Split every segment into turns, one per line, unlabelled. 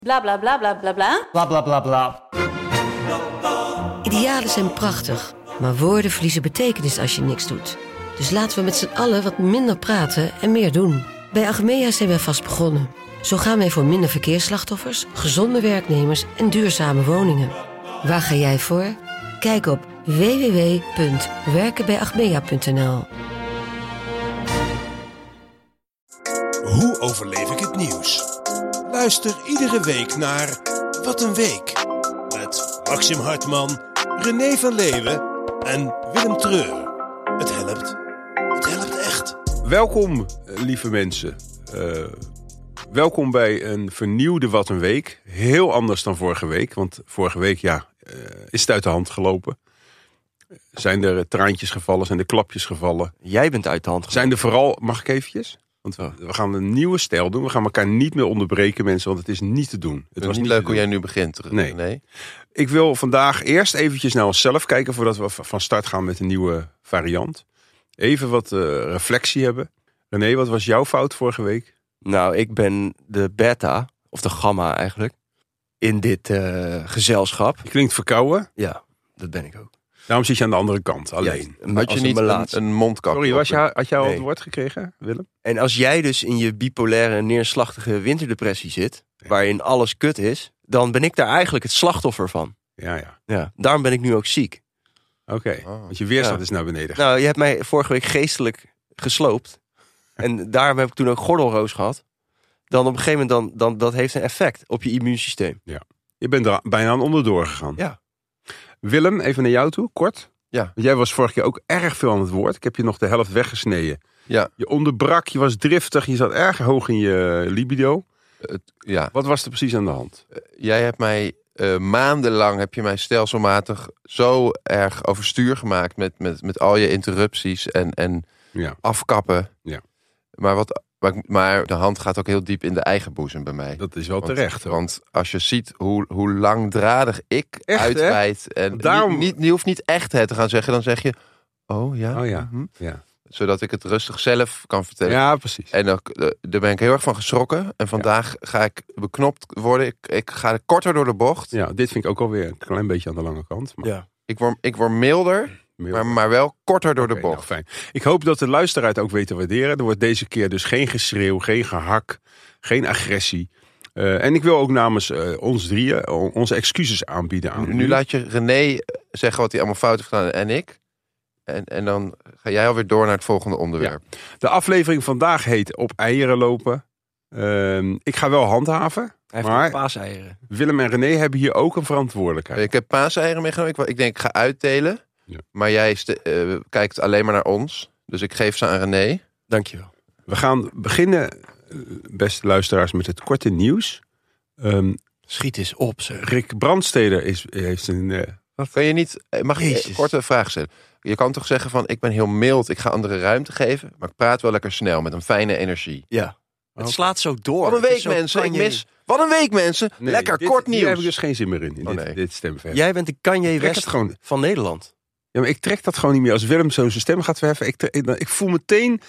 Bla bla bla bla bla bla.
Bla bla bla bla.
Idealen zijn prachtig, maar woorden verliezen betekenis als je niks doet. Dus laten we met z'n allen wat minder praten en meer doen. Bij Achmea zijn wij vast begonnen. Zo gaan wij voor minder verkeersslachtoffers, gezonde werknemers en duurzame woningen. Waar ga jij voor? Kijk op www.werkenbijachmea.nl.
Hoe overleef ik het nieuws? Luister iedere week naar Wat een Week. Met Maxim Hartman, René van Leeuwen en Willem Treur. Het helpt. Het helpt echt.
Welkom, lieve mensen. Welkom bij een vernieuwde Wat een Week. Heel anders dan vorige week. Want vorige week, is het uit de hand gelopen. Zijn er traantjes gevallen? Zijn er klapjes gevallen?
Jij bent uit de hand gelopen.
Zijn er vooral... Mag ik eventjes? Want we gaan een nieuwe stijl doen. We gaan elkaar niet meer onderbreken, mensen. Want het is niet te doen.
Het was niet leuk hoe jij nu begint.
Nee. Ik wil vandaag eerst eventjes naar onszelf kijken... voordat we van start gaan met een nieuwe variant. Even wat reflectie hebben. René, wat was jouw fout vorige week?
Nou, ik ben de beta, of de gamma eigenlijk, in dit gezelschap.
Je klinkt verkouden.
Ja, dat ben ik ook.
Daarom zit je aan de andere kant, alleen.
Ja,
had je niet een mondkapje?
Sorry, had jij al het woord gekregen, Willem?
En als jij dus in je bipolaire, neerslachtige winterdepressie zit, waarin alles kut is, dan ben ik daar eigenlijk het slachtoffer van.
Ja.
Daarom ben ik nu ook ziek.
Oké, want je weerstand is naar beneden gegaan.
Nou, je hebt mij vorige week geestelijk gesloopt. En daarom heb ik toen ook gordelroos gehad. Dan op een gegeven moment, dan dat heeft een effect op je immuunsysteem.
Ja. Je bent er bijna aan onderdoor gegaan.
Ja.
Willem, even naar jou toe, kort.
Ja.
Want jij was vorige keer ook erg veel aan het woord. Ik heb je nog de helft weggesneden.
Ja.
Je onderbrak, je was driftig, je zat erg hoog in je libido.
Ja.
Wat was er precies aan de hand?
Jij hebt mij maandenlang, heb je mij stelselmatig zo erg overstuur gemaakt met al je interrupties en afkappen.
Ja.
Maar de hand gaat ook heel diep in de eigen boezem bij mij.
Dat is wel terecht. Hoor.
Want als je ziet hoe langdradig ik
echt,
uitweid... en
daarom...
je hoeft niet echt het te gaan zeggen. Dan zeg je, oh ja.
Ja.
Zodat ik het rustig zelf kan vertellen.
Ja, precies.
En daar ben ik heel erg van geschrokken. En vandaag ga ik beknopt worden. Ik ga korter door de bocht.
Ja, dit vind ik ook alweer een klein beetje aan de lange kant. Maar...
Ja.
Ik word milder. Maar wel korter door de bocht.
Nou, fijn. Ik hoop dat de luisteraar het ook weet te waarderen. Er wordt deze keer dus geen geschreeuw, geen gehak, geen agressie. En ik wil ook namens ons drieën onze excuses aanbieden aan
Nu laat je René zeggen wat hij allemaal fout heeft gedaan en ik. En dan ga jij alweer door naar het volgende onderwerp.
Ja. De aflevering vandaag heet Op eieren lopen. Ik ga wel handhaven.
Hij
maar
heeft paaseieren.
Willem en René hebben hier ook een verantwoordelijkheid.
Ik heb paaseieren meegenomen. Ik denk ik ga uitdelen. Ja. Maar jij kijkt alleen maar naar ons. Dus ik geef ze aan René.
Dankjewel.
We gaan beginnen, beste luisteraars, met het korte nieuws.
Schiet eens op, zeg.
Rick Brandsteder heeft een...
Kan je niet... Mag ik een korte vraag stellen? Je kan toch zeggen van, ik ben heel mild, ik ga anderen ruimte geven. Maar ik praat wel lekker snel, met een fijne energie.
Ja. Het slaat zo door.
Wat een week, mensen. Wat een week, mensen. Nee, lekker kort nieuws.
Hier heb ik dus geen zin meer in dit stemverheffing.
Jij bent de Kanye West van Nederland.
Ja, maar ik trek dat gewoon niet meer. Als Willem zo zijn stem gaat verheffen, ik voel meteen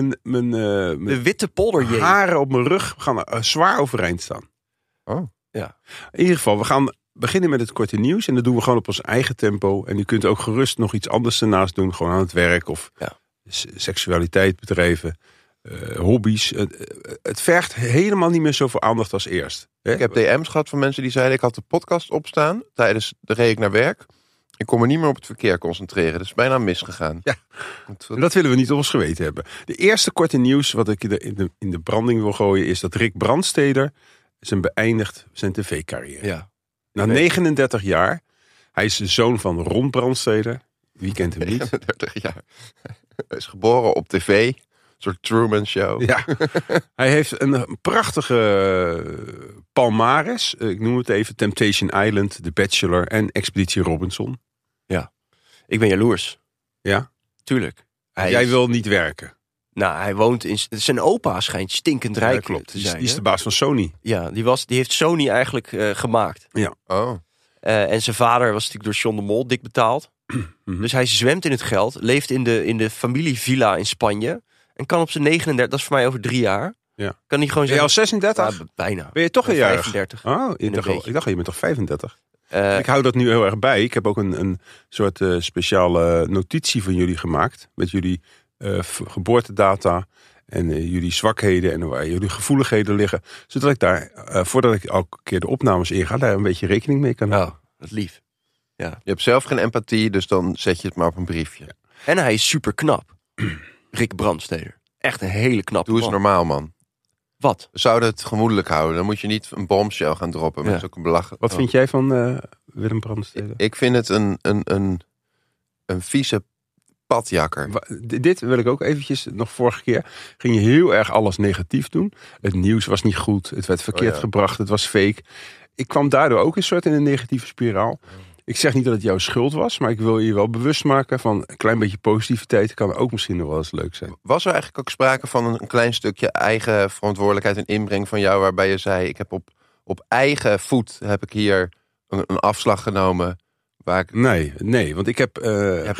de witte polderjeep.
Haren op mijn rug gaan zwaar overeind staan.
Oh.
Ja. In ieder geval, we gaan beginnen met het korte nieuws. En dat doen we gewoon op ons eigen tempo. En u kunt ook gerust nog iets anders ernaast doen. Gewoon aan het werk of seksualiteit bedrijven. Hobby's. Het vergt helemaal niet meer zoveel aandacht als eerst. Hè?
Ik heb DM's gehad van mensen die zeiden, ik had de podcast opstaan. Tijdens de reed ik naar werk. Ik kon me niet meer op het verkeer concentreren. Dat is bijna misgegaan.
Ja, dat willen we niet op ons geweten hebben. De eerste korte nieuws wat ik in de branding wil gooien is dat Rick Brandsteder beëindigt zijn tv-carrière.
Ja.
Na 39 jaar. Hij is de zoon van Ron Brandsteder. Wie kent hem niet?
39 jaar. Hij is geboren op tv. Een soort Truman Show.
Ja. Hij heeft een prachtige palmares. Ik noem het even Temptation Island, The Bachelor en Expeditie Robinson.
Ja. Ik ben jaloers.
Ja?
Tuurlijk.
Jij wil niet werken.
Nou, hij woont in... Zijn opa schijnt stinkend rijk te zijn.
Die is de baas van Sony.
Ja, die heeft Sony eigenlijk gemaakt.
Ja.
Oh.
En zijn vader was natuurlijk door John de Mol dik betaald. Dus hij zwemt in het geld. Leeft in de familievilla in Spanje. En kan op zijn 39, dat is voor mij over 3 jaar...
Ja.
Kan niet gewoon
Ben je
zeggen...
al 36?
Ja, bijna.
Ben je toch een jaar?
35.
Oh, ik
een
dacht, je bent toch 35?
Eh,
Ik hou dat nu heel erg bij. Ik heb ook een soort speciale notitie van jullie gemaakt. Met jullie geboortedata en jullie zwakheden en waar jullie gevoeligheden liggen. Zodat ik daar, voordat ik elke keer de opnames inga, daar een beetje rekening mee kan houden.
dat is lief. Ja.
Je hebt zelf geen empathie, dus dan zet je het maar op een briefje.
Ja.
En hij is super knap. Rick Brandsteder. Echt een hele knappe
Doe eens
man.
normaal, man.
Wat?
We zouden het gemoedelijk houden. Dan moet je niet een bombshell gaan droppen.
Ja.
Met zulke belachelijk.
Wat vind jij van Willem Brandstede?
Ik vind het een vieze padjakker.
Dit wil ik ook eventjes, nog vorige keer ging je heel erg alles negatief doen. Het nieuws was niet goed, het werd verkeerd gebracht, het was fake. Ik kwam daardoor ook een soort in een negatieve spiraal. Ik zeg niet dat het jouw schuld was, maar ik wil je wel bewust maken van een klein beetje positiviteit kan ook misschien nog wel eens leuk zijn.
Was er eigenlijk ook sprake van een klein stukje eigen verantwoordelijkheid en inbreng van jou, waarbij je zei, ik heb op eigen voet heb ik hier een afslag genomen. Waar ik...
Nee, want ik heb,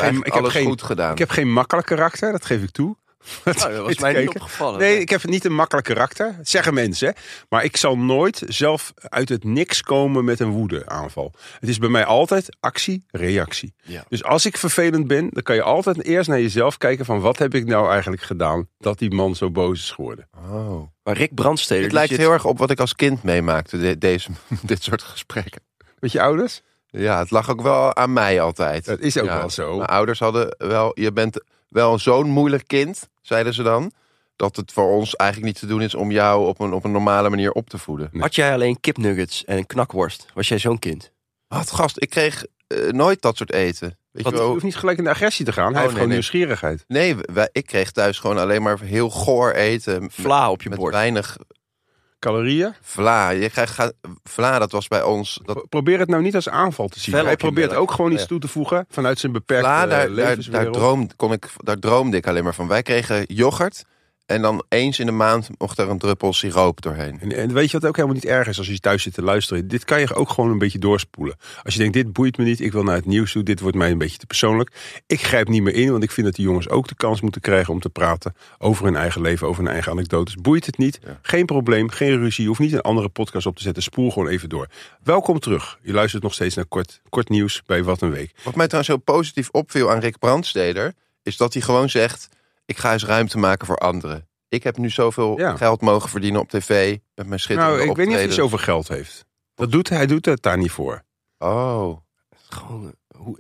goed gedaan.
Ik heb geen makkelijk karakter, dat geef ik toe.
Dat was mij niet opgevallen.
Nee, ik heb niet een makkelijk karakter. Dat zeggen mensen. Hè? Maar ik zal nooit zelf uit het niks komen met een woedeaanval. Het is bij mij altijd actie, reactie.
Ja.
Dus als ik vervelend ben, dan kan je altijd eerst naar jezelf kijken van wat heb ik nou eigenlijk gedaan dat die man zo boos is geworden.
Oh.
Maar Rick Brandsteder...
Het lijkt heel erg op wat ik als kind meemaakte, dit soort gesprekken.
Met je ouders?
Ja, het lag ook wel aan mij altijd.
Dat is ook wel zo.
Mijn ouders hadden wel, je bent wel zo'n moeilijk kind, zeiden ze dan, dat het voor ons eigenlijk niet te doen is om jou op een normale manier op te voeden.
Had jij alleen kipnuggets en knakworst? Was jij zo'n kind?
Wat gast, ik kreeg nooit dat soort eten. Weet je
Je
wel?
hoeft niet gelijk in de agressie te gaan. Hij heeft gewoon nieuwsgierigheid.
Nee, ik kreeg thuis gewoon alleen maar heel goor eten.
Vla op je
met
bord.
weinig
Calorieën?
vla. Je krijgt vla, dat was bij ons.
Probeer het nou niet als aanval te zien.
Fel
Hij
op je
probeert
melk.
ook gewoon iets toe te voegen vanuit zijn beperkte
Vla,
levenswereld.
daar droomde ik alleen maar van. Wij kregen yoghurt en dan eens in de maand mocht er een druppel siroop doorheen.
En weet je wat ook helemaal niet erg is als je thuis zit te luisteren? Dit kan je ook gewoon een beetje doorspoelen. Als je denkt, dit boeit me niet, ik wil naar het nieuws toe, dit wordt mij een beetje te persoonlijk. Ik grijp niet meer in, want ik vind dat die jongens ook de kans moeten krijgen om te praten over hun eigen leven, over hun eigen anekdotes. Boeit het niet, geen probleem, geen ruzie, je hoeft niet een andere podcast op te zetten, spoel gewoon even door. Welkom terug. Je luistert nog steeds naar kort nieuws bij Wat een Week.
Wat mij trouwens zo positief opviel aan Rick Brandsteder, is dat hij gewoon zegt, ik ga eens ruimte maken voor anderen. Ik heb nu zoveel geld mogen verdienen op tv met mijn schitterende
Nou, ik weet niet of hij
optredens.
zoveel geld heeft. Hij doet het daar niet voor.
Oh.
Gewoon,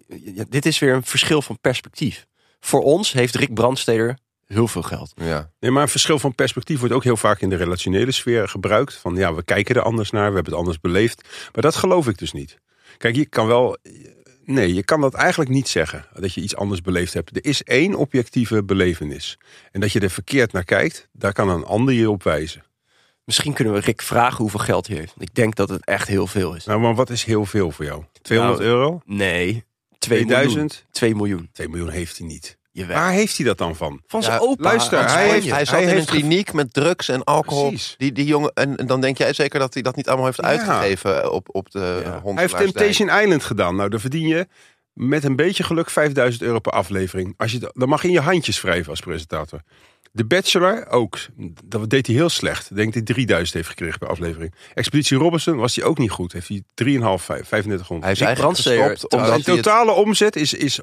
dit is weer een verschil van perspectief. Voor ons heeft Rick Brandsteder heel veel geld.
Ja.
Nee, maar een verschil van perspectief wordt ook heel vaak in de relationele sfeer gebruikt. Van ja, we kijken er anders naar, we hebben het anders beleefd. Maar dat geloof ik dus niet. Kijk, je kan wel... Nee, je kan dat eigenlijk niet zeggen, dat je iets anders beleefd hebt. Er is één objectieve belevenis. En dat je er verkeerd naar kijkt, daar kan een ander je op wijzen.
Misschien kunnen we Rick vragen hoeveel geld hij heeft. Ik denk dat het echt heel veel is.
Nou, maar wat is heel veel voor jou? 200 euro?
Nee,
2000?
2 miljoen.
2 miljoen heeft hij niet.
Jawel.
Waar heeft hij dat dan van?
Van zijn opa.
luister,
uit
hij
Spanje.
Hij zat in een kliniek met drugs en alcohol.
Precies.
Die jongen, en dan denk jij zeker dat hij dat niet allemaal heeft uitgegeven op de
Hij heeft Temptation Island gedaan. Nou, dan verdien je met een beetje geluk 5000 euro per aflevering. Dan mag je in je handjes wrijven als presentator. De Bachelor ook. Dat deed hij heel slecht. Ik denk dat hij 3000 heeft gekregen per aflefering. Expeditie Robinson was hij ook niet goed. Heeft hij 3,5, 3500.
Hij is
Rick
eigenlijk
Brandsteder,
gestopt omdat
Zijn
hij het...
totale omzet is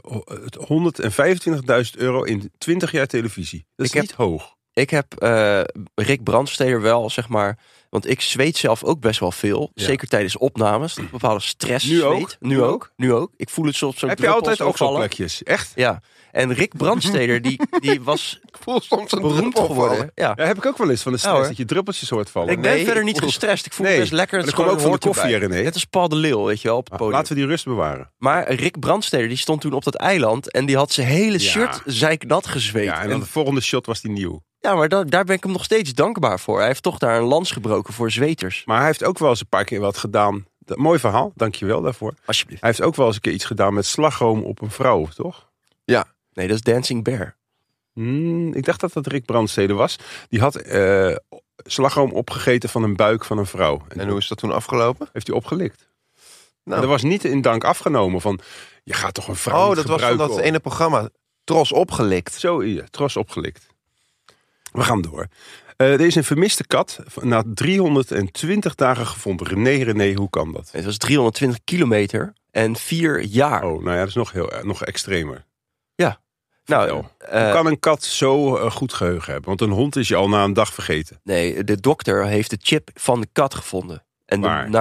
125.000 euro in 20 jaar televisie. Dat is
Ik heb-
niet hoog.
Ik heb Rick Brandsteder wel, zeg maar... Want ik zweet zelf ook best wel veel.
Ja.
Zeker tijdens opnames. Een bepaalde stress
Nu ook?
zweet. Nu ook. Ik voel het soms zo
Heb je
druppels
altijd ook zo'n
vallen.
plekjes? Echt?
Ja. En Rick Brandsteder, die was
Ik voel soms een
beroemd
druppel
geworden.
vallen.
Ja.
Ja, heb ik ook wel eens van de stress
hoor.
dat je druppeltjes hoort vallen.
Ik ben
Nee,
verder
ik
niet
voel-
gestrest. Ik voel
Nee,
me best lekker.
maar
Het
dat
is
komt
gewoon
ook van de
hoort
koffie,
erbij.
René.
Net als Paul de Leeuw, weet je wel, op het podium.
Laten we die rust bewaren.
Maar Rick Brandsteder, die stond toen op dat eiland... en die had zijn hele
Ja.
shirt zeiknat gezweet.
Ja, en dan de volgende shot was die nieuw.
Ja, maar daar ben ik hem nog steeds dankbaar voor. Hij heeft toch daar een lans gebroken voor zweters.
Maar hij heeft ook wel eens een paar keer wat gedaan. Mooi verhaal, dankjewel daarvoor.
Alsjeblieft.
Hij heeft ook wel eens een keer iets gedaan met slagroom op een vrouw, toch?
Nee, dat is Dancing Bear.
Ik dacht dat dat Rick Brandstede was. Die had slagroom opgegeten van een buik van een vrouw.
En hoe is dat toen afgelopen?
heeft hij opgelikt.
Nou.
En er was niet in dank afgenomen van... je gaat toch een vrouw
Oh,
niet
dat was van
gebruiken
dat ene programma. Tros opgelikt.
Zo, ja, tros opgelikt. We gaan door. Er is een vermiste kat na 320 dagen gevonden. René, hoe kan dat?
Het was 320 kilometer en 4 jaar.
Oh, nou ja, dat is nog extremer.
Ja. Nou,
Hoe kan een kat zo goed geheugen hebben? Want een hond is je al na een dag vergeten.
Nee, de dokter heeft de chip van de kat gevonden. En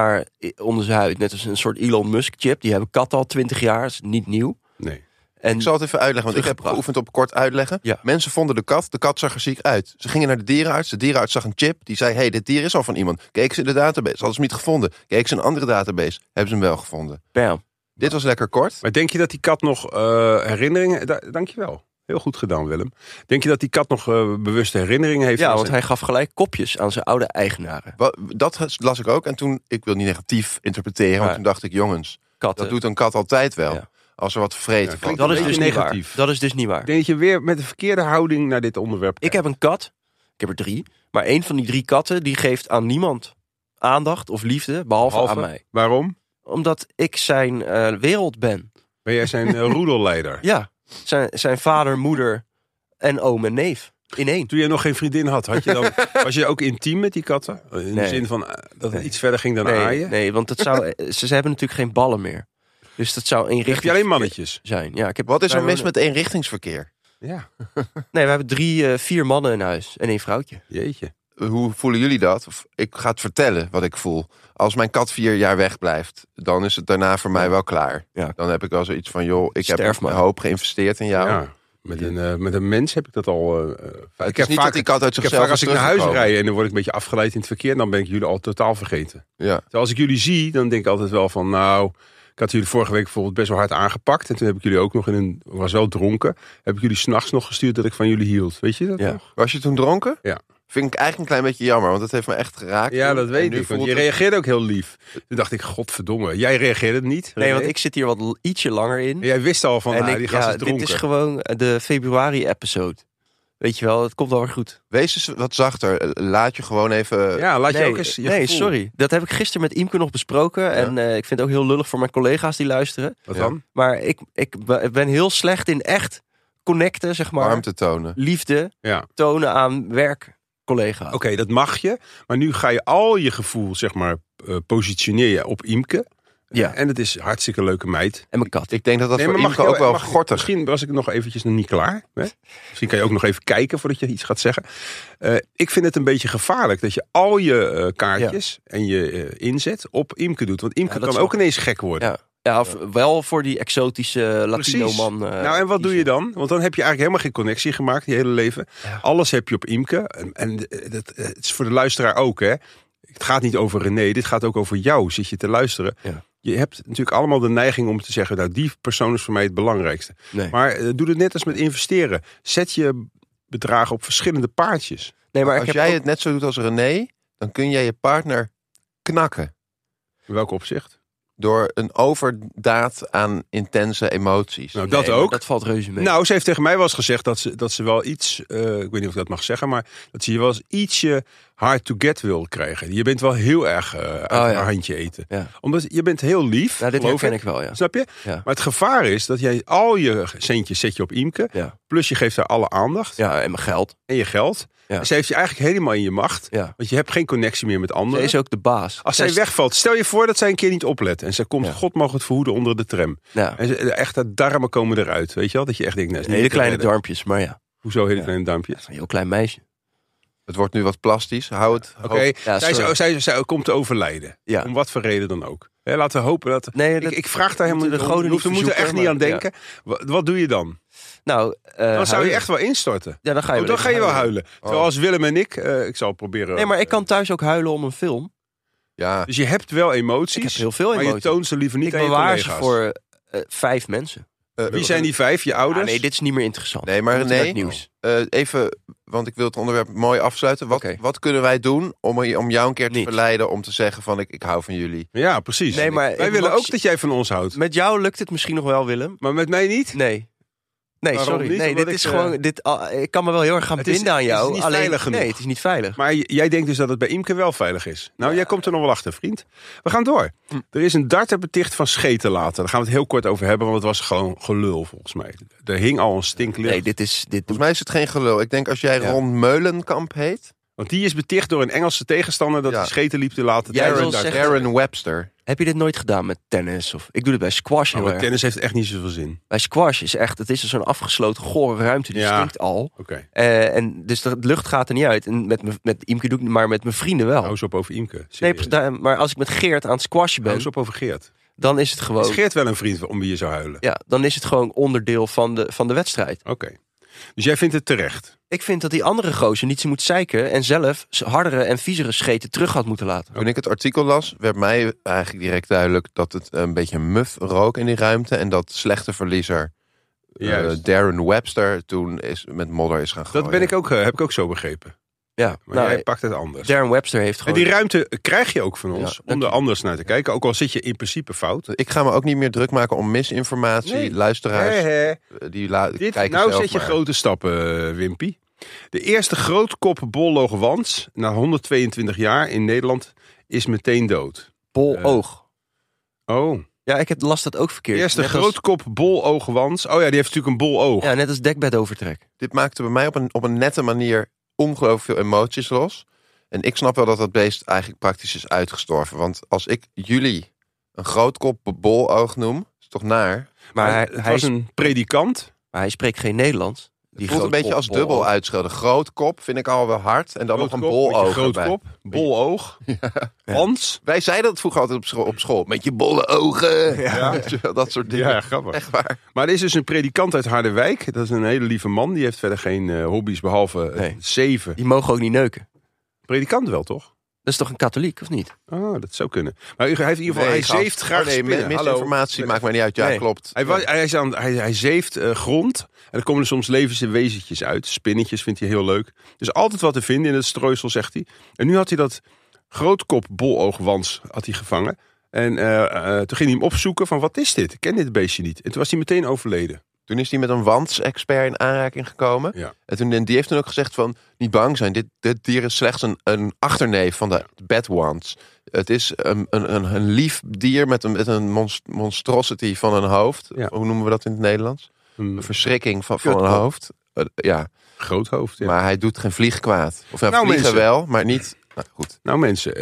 onder zijn huid. Net als een soort Elon Musk chip. Die hebben katten al 20 jaar. Dat is niet nieuw.
Nee.
En
Ik zal het even uitleggen, want ik heb geoefend op kort uitleggen.
Ja.
Mensen vonden de kat zag er ziek uit. Ze gingen naar de dierenarts zag een chip. Die zei, hey, dit dier is al van iemand. Keken ze in de database, hadden ze hem niet gevonden. Keken ze in een andere database, hebben ze hem wel gevonden.
bam.
Dit was lekker kort.
Maar denk je dat die kat nog herinneringen... Dankjewel. Heel goed gedaan, Willem. Denk je dat die kat nog bewuste herinneringen heeft?
Ja, want hij gaf gelijk kopjes aan zijn oude eigenaren.
Dat las ik ook. En toen, ik wil niet negatief interpreteren, want toen dacht ik, jongens,
Katten.
dat doet een kat altijd wel.
Ja.
Als er wat vreten
Ja,
valt.
Dat is
Een
dus
beetje
niet
negatief.
waar. Dat is dus niet waar.
Ik denk dat je weer met de verkeerde houding naar dit onderwerp
Ik heb een kat. Ik heb er 3. Maar 1 van die 3 katten die geeft aan niemand aandacht of liefde, behalve aan mij.
Waarom?
Omdat ik zijn wereld ben.
Ben jij zijn roedelleider?
Ja, zijn vader, moeder en oom en neef. In 1.
Toen je nog geen vriendin had was je ook intiem met die katten? In de zin van dat het iets verder ging dan aaien?
Nee, want ze hebben natuurlijk geen ballen meer. Dus dat zou eenrichting.
Heb je alleen mannetjes?
zijn. Ja,
Wat is er mis met eenrichtingsverkeer?
Ja.
Nee, we hebben 4 mannen in huis en 1 vrouwtje.
Jeetje.
Hoe voelen jullie dat? Of, ik ga het vertellen wat ik voel. Als mijn kat 4 jaar wegblijft, dan is het daarna voor mij wel klaar.
Ja.
Dan heb ik wel zoiets van, joh, ik heb
Sterf
een
maar.
hoop geïnvesteerd in jou.
Ja. Met een mens heb ik dat al...
Het is niet dat die kat uit
Ik heb
zichzelf
vaak als
is
ik naar huis
teruggekomen.
rijd en dan word ik een beetje afgeleid in het verkeer, dan ben ik jullie al totaal vergeten.
Ja.
Terwijl als ik jullie zie, dan denk ik altijd wel van, nou, ik had jullie vorige week bijvoorbeeld best wel hard aangepakt. En toen heb ik jullie ook nog was wel dronken, heb ik jullie 's nachts nog gestuurd dat ik van jullie hield. Weet je dat
Ja.
nog?
Was je toen dronken?
Ja.
Vind ik eigenlijk een klein beetje jammer, want het heeft me echt geraakt.
Ja, dat
En
weet
nu
ik. Want
voelt
je
het-
reageerde ook heel lief. Toen dacht ik, godverdomme, jij reageerde niet.
Nee,
René?
want ik zit hier wat ietsje langer in.
En jij wist al van, die gast is dronken.
dit is gewoon de februari-episode. Weet je wel, het komt wel weer goed.
Wees eens wat zachter. Laat je gewoon even...
Ja, laat je ook eens je gevoel.
sorry. Dat heb ik gisteren met Imke nog besproken. En ik vind het ook heel lullig voor mijn collega's die luisteren.
Wat
Ja.
dan?
Maar ik ben heel slecht in echt connecten, zeg maar.
warmte tonen.
Liefde
Ja.
tonen aan werkcollega's.
Oké, dat mag je. Maar nu ga je al je gevoel, zeg maar, positioneer je op Imke.
Ja.
En het is een hartstikke leuke meid.
En mijn kat.
Ik denk dat dat
Nee,
voor
maar
Imke ook wel
mag je-
gortig.
Misschien was ik nog eventjes nog niet klaar. Hè? Misschien kan je ook nog even kijken voordat je iets gaat zeggen. Ik vind het een beetje gevaarlijk dat je al je kaartjes en je inzet op Imke doet. Want Imke
Ja, dat
kan
is
ook ineens gek worden.
Ja. Ja, of wel voor die exotische
Precies.
Latino-man.
Nou, en wat doe je dan? Want dan heb je eigenlijk helemaal geen connectie gemaakt je hele leven.
Ja.
Alles heb je op Imke. En het is voor de luisteraar ook, hè. Het gaat niet over René, dit gaat ook over jou. Zit je te luisteren.
Ja.
Je hebt natuurlijk allemaal de neiging om te zeggen, nou, die persoon is voor mij het belangrijkste.
Nee.
Maar doe het net als met investeren. Zet je bedragen op verschillende paardjes.
Nee, maar
Als
ik heb
jij
ook-
het net zo doet als René, dan kun jij je partner knakken.
In welk opzicht?
Door een overdaad aan intense emoties.
Nou, dat
Nee, maar
ook.
Dat valt reuze mee.
Nou, ze heeft tegen mij wel eens gezegd dat ze wel iets, ik weet niet of ik dat mag zeggen, maar dat ze je wel eens ietsje hard to get wil krijgen. Je bent wel heel erg uit haar handje eten.
Ja.
Omdat je bent heel lief,
Nou, dit
geloof
herken ik wel, ja.
Snap je?
Ja.
Maar het gevaar is dat jij al je centjes zet je op Imke,
Ja.
plus je geeft haar alle aandacht
Ja, en mijn geld.
en je geld.
Ja.
En ze heeft je eigenlijk helemaal in je macht,
Ja.
want je hebt geen connectie meer met
Ze
anderen.
is ook de baas.
Als zij wegvalt, stel je voor dat zij een keer niet oplet en ze komt,
Ja.
God mogen het verhoeden, onder de tram.
Ja.
En echt, de darmen komen eruit, weet je wel? Dat je echt denkt, nee, is niet
Hele
te
kleine
redden.
darmpjes, maar ja.
Hoezo hele
Ja.
kleine duimpjes?
Een heel klein meisje.
Het wordt nu wat plastisch. Hou het.
Oké,
Ja, sorry.
zij komt te overlijden.
Ja.
Om wat voor reden dan ook. Hè, laten we hopen dat...
Nee, dat
ik vraag daar helemaal
moeten
niet
de
om.
goden
We
niet
moeten er echt niet
verzoeken,
aan
maar-
denken. Wat doe je dan?
Nou,
Dan zou je
huilen.
echt wel instorten.
Ja, dan ga je,
Dan ga je wel huilen. Terwijl als Willem en ik zal proberen...
Nee, maar ik kan thuis ook huilen om een film.
Ja,
Dus je hebt wel emoties.
Ik heb heel veel
maar je
emoties.
toont ze liever niet
Ik
aan je
bewaar ze
collega's.
voor 5 mensen.
Wie zijn die 5? Je ouders?
Ah, nee, dit is niet meer interessant.
nee, maar
We moeten naar
René,
het nieuws.
even, want ik wil het onderwerp mooi afsluiten.
Oké.
Wat kunnen wij doen om jou een keer te
Niets.
verleiden om te zeggen van ik hou van jullie?
Ja, precies.
Nee, maar
Wij
ik
willen
mag-
ook dat jij van ons houdt.
Met jou lukt het misschien nog wel, Willem.
Maar met mij niet?
Nee. Nee,
Waarom
sorry.
niet?
Nee,
Omdat
dit is
ik,
gewoon. Ik kan me wel heel erg gaan
het is-
binden aan
het is
jou.
niet
alleen,
veilig genoeg.
Nee, het is niet veilig.
Maar jij denkt dus dat het bij Imke wel veilig is. Nou, jij komt er nog wel achter, vriend. We gaan door. Er is een darter beticht van scheten laten. Daar gaan we het heel kort over hebben, want het was gewoon gelul volgens mij. Er hing al een stinklicht.
Nee, dit
Volgens mij is het geen gelul. Ik denk als jij
Ja.
Ron Meulenkamp heet,
Want die is beticht door een Engelse tegenstander dat hij scheten liep te laten.
Jij wil zeggen-
Darren Webster.
Heb je dit nooit gedaan met tennis? Of, ik doe dit bij squash heel erg.
Tennis heeft echt niet zoveel zin.
Bij squash is echt, het is zo'n afgesloten gore ruimte, die stinkt al.
Oké.
En dus de lucht gaat er niet uit. En met Imke doe ik het, maar met mijn vrienden wel.
Hou eens op over Imke.
Nee,
Serieus.
maar als ik met Geert aan het squashen
Hou
ben,
eens op over Geert.
dan is het gewoon...
Is Geert wel een vriend om wie je zou huilen?
Ja, dan is het gewoon onderdeel van de wedstrijd.
Oké. Dus jij vindt het terecht?
Ik vind dat die andere gozer niet zo moet zeiken en zelf hardere en viezere scheten terug had moeten laten.
Toen ik het artikel las, werd mij eigenlijk direct duidelijk dat het een beetje muf rook in die ruimte. En dat slechte verliezer
Juist.
Darren Webster toen met modder is gaan gooien.
Dat heb ik ook zo begrepen.
Ja,
Maar jij pakt het anders.
Darren Webster heeft
En
gewoon...
die ruimte krijg je ook van ons
Ja,
om er anders naar te kijken. Ook al zit je in principe fout.
Ik ga me ook niet meer druk maken om misinformatie.
Nee.
Luisteraars, die kijken
Nou
zelf
zet je
maar.
grote stappen, Wimpy. De eerste grootkopbollog Wans, na 122 jaar in Nederland, is meteen dood.
Bol-oog.
Oh.
Ja, ik heb last dat ook verkeerd.
Eerste
Net als-
grootkopboloog Wans. Oh ja, die heeft natuurlijk een boloog.
Ja, net als dekbedovertrek.
Dit maakte bij mij op een nette manier ongelooflijk veel emoties los. En ik snap wel dat dat beest eigenlijk praktisch is uitgestorven. Want als ik jullie een grootkop boloog noem, is het toch naar?
Maar
Het was een predikant.
hij spreekt geen Nederlands. Die
Het voelt een beetje als dubbel uitschelden. Grootkop vind ik al wel hard. En dan nog een boloog erbij.
Grootkop, boloog, Wans.
Wij zeiden dat vroeger altijd op school. Met je bolle ogen. Ja. Weet je wel, dat soort dingen.
Ja, grappig.
Echt waar.
Maar er is dus een predikant uit Harderwijk. Dat is een hele lieve man. Die heeft verder geen hobby's behalve
Nee.
7.
Die mogen ook niet neuken.
Predikant wel, toch?
Dat is toch een katholiek, of niet?
Oh, dat zou kunnen. Maar hij heeft in ieder geval, hij
gast.
zeeft graag
nee,
spinnen.
misinformatie
Hallo.
maakt mij niet uit. Ja,
Nee.
klopt.
Hij zeeft grond. En er komen er soms levende wezentjes uit. Spinnetjes vindt hij heel leuk. Dus altijd wat te vinden in het strooisel, zegt hij. En nu had hij dat grootkop boloogwans had hij gevangen. En toen ging hij hem opzoeken van wat is dit? Ik ken dit beestje niet. En toen was hij meteen overleden.
Toen is hij met een wans-expert in aanraking gekomen.
Ja.
En die heeft toen ook gezegd van, niet bang zijn. Dit dier is slechts een achterneef van de bedwans. Het is een lief dier met een monstrosity van een hoofd.
Ja.
Hoe noemen we dat in het Nederlands?
Een
Een verschrikking van
Kutkop.
een hoofd. Ja,
groot hoofd. Ja.
maar hij doet geen vlieg kwaad. Of
Nou,
vliegen
mensen.
wel, maar niet... Nou, goed.
Nou mensen,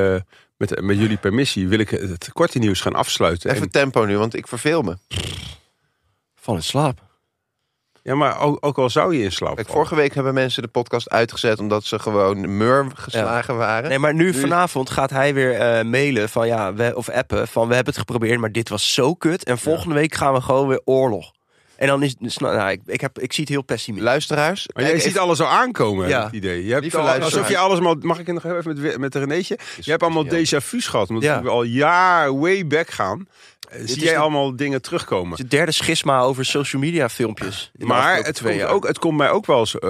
met jullie permissie wil ik het korte nieuws gaan afsluiten.
Even
En-
tempo nu, want ik verveel me.
Val in slaap.
ja, maar ook al zou je in slaap
Kijk,
vallen.
vorige week hebben mensen de podcast uitgezet omdat ze gewoon mur geslagen waren.
Nee, maar nu vanavond gaat hij weer mailen van of appen van we hebben het geprobeerd, maar dit was zo kut. En volgende week gaan we gewoon weer oorlog. En dan is ik zie het heel pessimistisch.
Luisteraars,
Maar jij
kijk
ziet
even-
alles al aankomen,
Ja.
heb ik het idee. Je hebt
Lieve
al,
luisteraars.
alsof je alles maar... Mag ik nog even met Renéetje? Je hebt allemaal déjà vu's gehad. Omdat
Ja.
we al jaar way back gaan. Zie
is
jij
de-
allemaal dingen terugkomen.
Het derde schisma over social media filmpjes. in de
Maar
afgelopen
het
2
komt,
jaar.
ook, het komt mij ook wel eens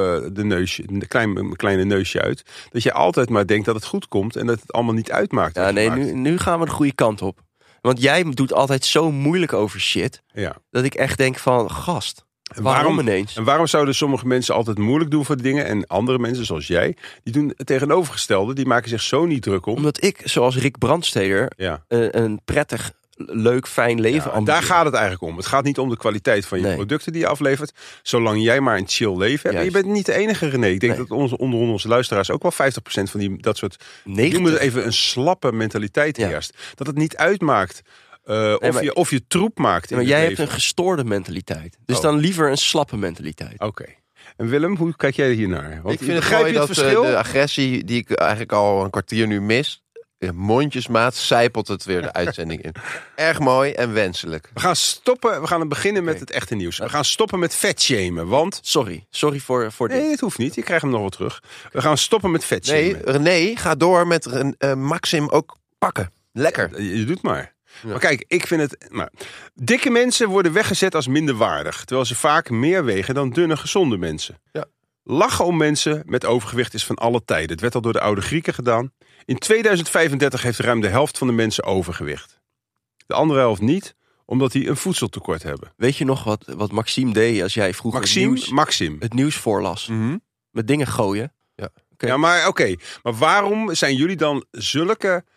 een kleine neusje uit. Dat je altijd maar denkt dat het goed komt. En dat het allemaal niet uitmaakt.
Ja,
wat je
nee,
maakt.
nu gaan we de goede kant op. Want jij doet altijd zo moeilijk over shit.
Ja.
Dat ik echt denk van, gast, waarom ineens?
En waarom zouden sommige mensen altijd moeilijk doen voor dingen en andere mensen zoals jij, die doen het tegenovergestelde, die maken zich zo niet druk om.
Omdat ik, zoals Rick Brandsteder,
Ja.
een prettig, leuk, fijn leven
Ja,
ambieer.
daar gaat het eigenlijk om. Het gaat niet om de kwaliteit van je
Nee.
producten die je aflevert. Zolang jij maar een chill leven hebt. En je
Juist.
bent niet de enige, René. Ik denk
Nee.
dat onder onze luisteraars ook wel 50% van dat soort...
90.
Noem het even een slappe mentaliteit
Ja.
heerst. Dat het niet uitmaakt
maar-
of je troep maakt in
Maar
het
jij hebt
leven.
een gestoorde mentaliteit. Dus
Oh.
dan liever een slappe mentaliteit.
Oké. En Willem, hoe kijk jij hiernaar? Want
Ik vind het
begrijp
mooi
je
dat
het verschil?
de agressie die ik eigenlijk al een kwartier nu mis, mondjesmaat zijpelt het weer de uitzending in. Erg mooi en wenselijk.
We gaan stoppen. We gaan beginnen met het echte nieuws. We gaan stoppen met vetshamen. Want...
Sorry voor dit.
Nee, het hoeft niet. Je krijgt hem nog wel terug. We gaan stoppen met vetshamen.
Nee, René, ga door met Maxim ook pakken. Lekker.
Je doet maar. Maar kijk, ik vind het... Maar, dikke mensen worden weggezet als minderwaardig. Terwijl ze vaak meer wegen dan dunne, gezonde mensen.
Ja.
Lachen om mensen met overgewicht is van alle tijden. Het werd al door de oude Grieken gedaan. In 2035 heeft ruim de helft van de mensen overgewicht. De andere helft niet, omdat die een voedseltekort hebben.
Weet je nog wat Maxime deed als jij vroeger
Maxim.
het nieuws voorlas? Met dingen gooien.
Ja, maar oké. Maar waarom zijn jullie dan zulke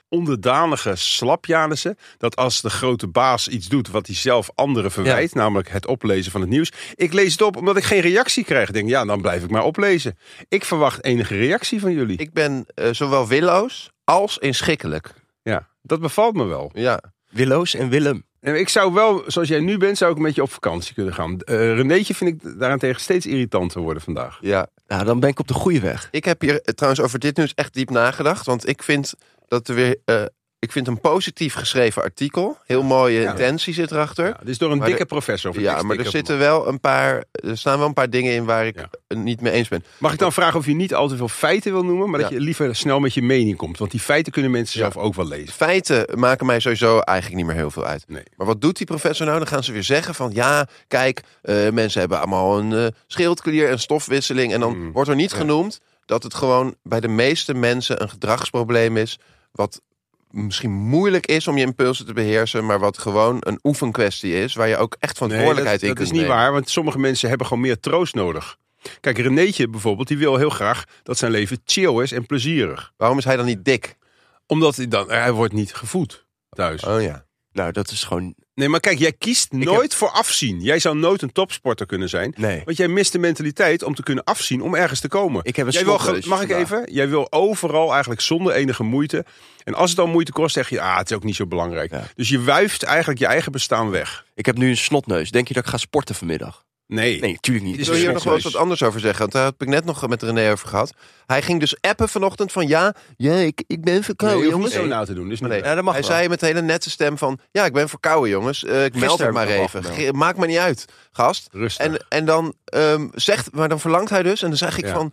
onderdanige slapjanissen. Dat als de grote baas iets doet wat hij zelf anderen verwijt, namelijk het oplezen van het nieuws. Ik lees het op omdat ik geen reactie krijg. Ik denk, dan blijf ik maar oplezen. Ik verwacht enige reactie van jullie.
Ik ben zowel willoos als inschikkelijk.
Ja, dat bevalt me wel.
Ja.
Willoos en Willem.
En ik zou wel, zoals jij nu bent, zou ik een beetje op vakantie kunnen gaan. Renéetje vind ik daarentegen steeds irritanter worden vandaag.
Ja.
Nou, dan ben ik op de goede weg.
Ik heb hier trouwens over dit nieuws echt diep nagedacht. Want ik vind dat er weer... ik vind een positief geschreven artikel. Heel mooie intentie zit erachter.
Ja, dit is door een dikke professor. Of
Ja, maar er zitten wel er staan wel een paar dingen in waar ik het niet mee eens ben.
Mag ik dan vragen of je niet al te veel feiten wil noemen, maar dat je liever snel met je mening komt? Want die feiten kunnen mensen zelf ook wel lezen.
Feiten maken mij sowieso eigenlijk niet meer heel veel uit.
Nee.
Maar wat doet die professor nou? Dan gaan ze weer zeggen van kijk, mensen hebben allemaal een schildklier en stofwisseling. En dan wordt er niet genoemd dat het gewoon bij de meeste mensen een gedragsprobleem is, wat misschien moeilijk is om je impulsen te beheersen, maar wat gewoon een oefenkwestie is, waar je ook echt verantwoordelijkheid in kunt nemen.
Dat is niet waar, want sommige mensen hebben gewoon meer troost nodig. Kijk, Renéetje bijvoorbeeld, die wil heel graag dat zijn leven chill is en plezierig.
Waarom is hij dan niet dik?
Omdat hij wordt niet gevoed thuis.
Oh ja.
Nou, dat is gewoon...
Nee, maar kijk, jij kiest nooit voor afzien. Jij zou nooit een topsporter kunnen zijn.
Nee.
Want jij mist de mentaliteit om te kunnen afzien, om ergens te komen.
Ik heb een slotneus
mag ik even? Jij wil overal eigenlijk zonder enige moeite. En als het dan moeite kost, zeg je, het is ook niet zo belangrijk. Ja. Dus je wuift eigenlijk je eigen bestaan weg.
Ik heb nu een snotneus. Denk je dat ik ga sporten vanmiddag?
Nee,
natuurlijk niet.
Ik wil hier nog wel eens wat anders over zeggen. Want daar heb ik net nog met René over gehad. Hij ging dus appen vanochtend van ik ben verkouden,
jongens.
jongens.
Niet zo na te doen. Dus
nee. Dat mag hij zei met een hele nette stem van, ik ben verkouden, jongens. Ik meld het maar even. Maakt me niet uit, gast.
Rustig.
En dan maar dan verlangt hij dus. En dan zeg ik van,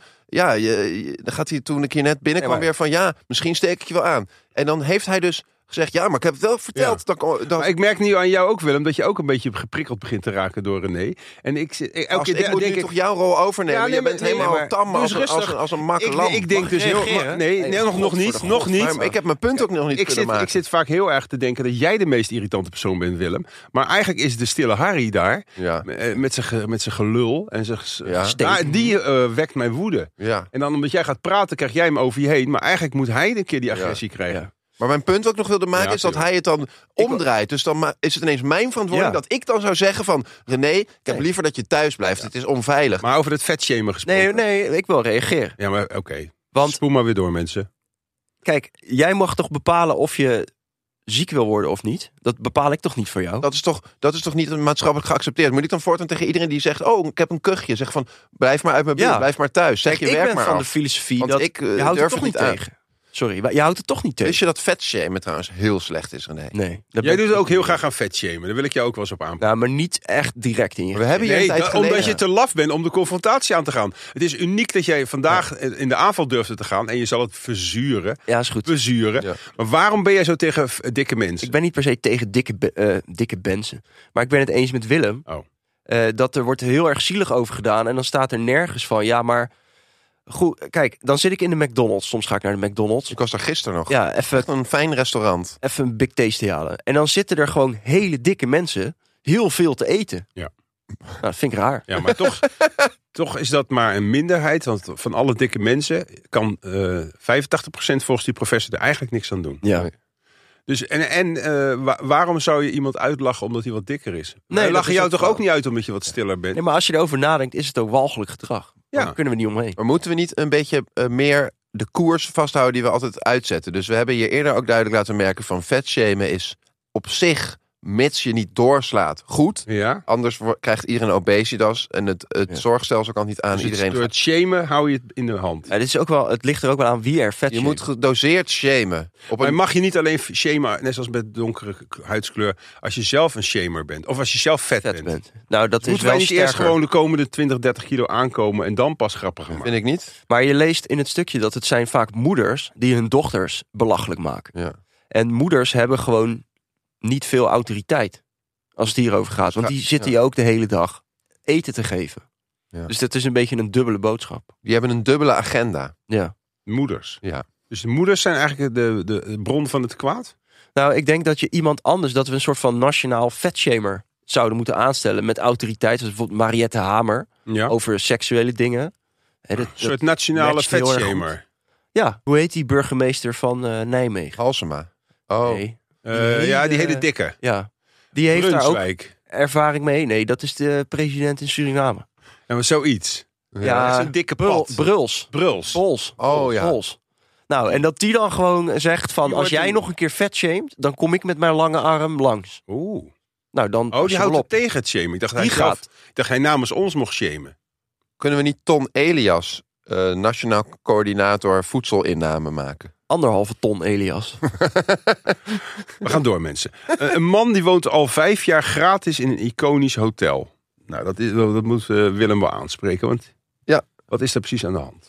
dan gaat hij toen ik hier net binnenkwam weer van, misschien steek ik je wel aan. En dan heeft hij dus gezegd, maar ik heb het wel verteld.
Ja. Maar ik merk nu aan jou ook, Willem, dat je ook een beetje geprikkeld begint te raken door René. En ik
moet nu toch jouw rol overnemen. Je bent helemaal tam als een makke lam.
Ik denk dus nog niet.
Maar ik heb mijn punt ook nog niet kunnen maken.
Ik zit vaak heel erg te denken dat jij de meest irritante persoon bent, Willem. Maar eigenlijk is de stille Harry daar, met zijn gelul en zijn die wekt mijn woede. Ja. En dan omdat jij gaat praten, krijg jij hem over je heen. Maar eigenlijk moet hij een keer die agressie krijgen. Ja.
Maar mijn punt wat ik nog wilde maken is dat hij het dan omdraait. Dus dan is het ineens mijn verantwoording dat ik dan zou zeggen van, René, ik heb liever dat je thuis blijft. Het is onveilig.
Maar over het vetshamen gesproken.
Nee, ik wil reageren.
Ja, maar oké. Want spoel maar weer door, mensen.
Kijk, jij mag toch bepalen of je ziek wil worden of niet? Dat bepaal ik toch niet voor jou?
Dat is toch niet maatschappelijk geaccepteerd? Moet ik dan voortaan tegen iedereen die zegt, ik heb een kuchje, zeg van, blijf maar uit mijn buurt, blijf maar thuis. Zeg je werk maar af.
Ik ben van de filosofie
want
dat
je
houdt er toch niet tegen. Sorry, je houdt het toch niet tegen.
Wist je dat vetshamen trouwens heel slecht is, René?
Nee.
Jij doet ook heel graag aan vetshamen. Daar wil ik jou ook wel eens op aanpakken.
Nou, maar niet echt direct in je.
We hebben hier een tijd geleden.
Omdat je te laf bent om de confrontatie aan te gaan. Het is uniek dat jij vandaag in de aanval durfde te gaan. En je zal het verzuren.
Ja, is goed.
Ja. Maar waarom ben jij zo tegen dikke mensen?
Ik ben niet per se tegen dikke mensen. Maar ik ben het eens met Willem. Dat er wordt heel erg zielig over gedaan. En dan staat er nergens van, maar... Goed, kijk, dan zit ik in de McDonald's. Soms ga ik naar de McDonald's.
Ik was daar gisteren nog.
Ja, even
een fijn restaurant.
Even een Big Tasty halen. En dan zitten er gewoon hele dikke mensen heel veel te eten.
Ja.
Nou, dat vind ik raar.
Ja, maar toch is dat maar een minderheid. Want van alle dikke mensen kan 85% volgens die professor er eigenlijk niks aan doen.
Ja.
Dus waarom zou je iemand uitlachen omdat hij wat dikker is?
Nee,
lachen jou toch ook niet uit omdat je wat stiller bent?
Nee, maar als je erover nadenkt, is het ook walgelijk gedrag. Daar kunnen we niet omheen.
Maar moeten we niet een beetje meer de koers vasthouden die we altijd uitzetten? Dus we hebben hier eerder ook duidelijk laten merken van vetshamen is op zich, mits je niet doorslaat, goed.
Ja.
Anders krijgt iedereen obesitas en het zorgstelsel kan niet aan
dus
iedereen.
Door het shamen hou je het in de hand.
Ja, dit is ook wel, het ligt er ook wel aan wie er vet
Je moet gedoseerd shamen.
Maar mag je niet alleen shamen, net zoals met donkere huidskleur, als je zelf een shamer bent. Of als je zelf vet bent.
Nou, dat is
moeten wij niet eerst gewoon de komende 20, 30 kilo aankomen en dan pas grappig maken?
Vind ik niet.
Maar je leest in het stukje dat het zijn vaak moeders die hun dochters belachelijk maken.
Ja.
En moeders hebben gewoon niet veel autoriteit als het hierover gaat. Want die zitten je ook de hele dag eten te geven. Ja. Dus dat is een beetje een dubbele boodschap.
Die hebben een dubbele agenda.
Ja.
Moeders.
Ja.
Dus de moeders zijn eigenlijk de bron van het kwaad?
Nou, ik denk dat je iemand anders, dat we een soort van nationaal vetshamer zouden moeten aanstellen met autoriteit. Zoals bijvoorbeeld Mariette Hamer over seksuele dingen.
Een soort nationale vetshamer.
Ja, hoe heet die burgemeester van Nijmegen?
Halsema. Oh.
Nee.
Die hele dikke.
Ja, die heeft daar ook
Brunswijk.
ervaring mee. Nee, dat is de president in Suriname.
Ja, maar zoiets.
Ja,
dat is een dikke pad.
Bruls.
Bruls.
Oh ja.
Bruls. Nou, en dat die dan gewoon zegt van...
Die
als
wordt
jij nog een keer vet shamed... dan kom ik met mijn lange arm langs.
Oeh.
Nou, dan pas
Die
je
houdt
wel
het
op.
tegen het shamen. Ik dacht,
Die gaat.
hij namens ons mocht shamen.
Kunnen we niet Ton Elias, nationaal coördinator voedselinname maken?
1,5 ton, Elias.
We gaan door, mensen. Een man die woont al 5 jaar gratis in een iconisch hotel. Nou, dat moet Willem wel aanspreken. Want
Ja.
Wat is er precies aan de hand?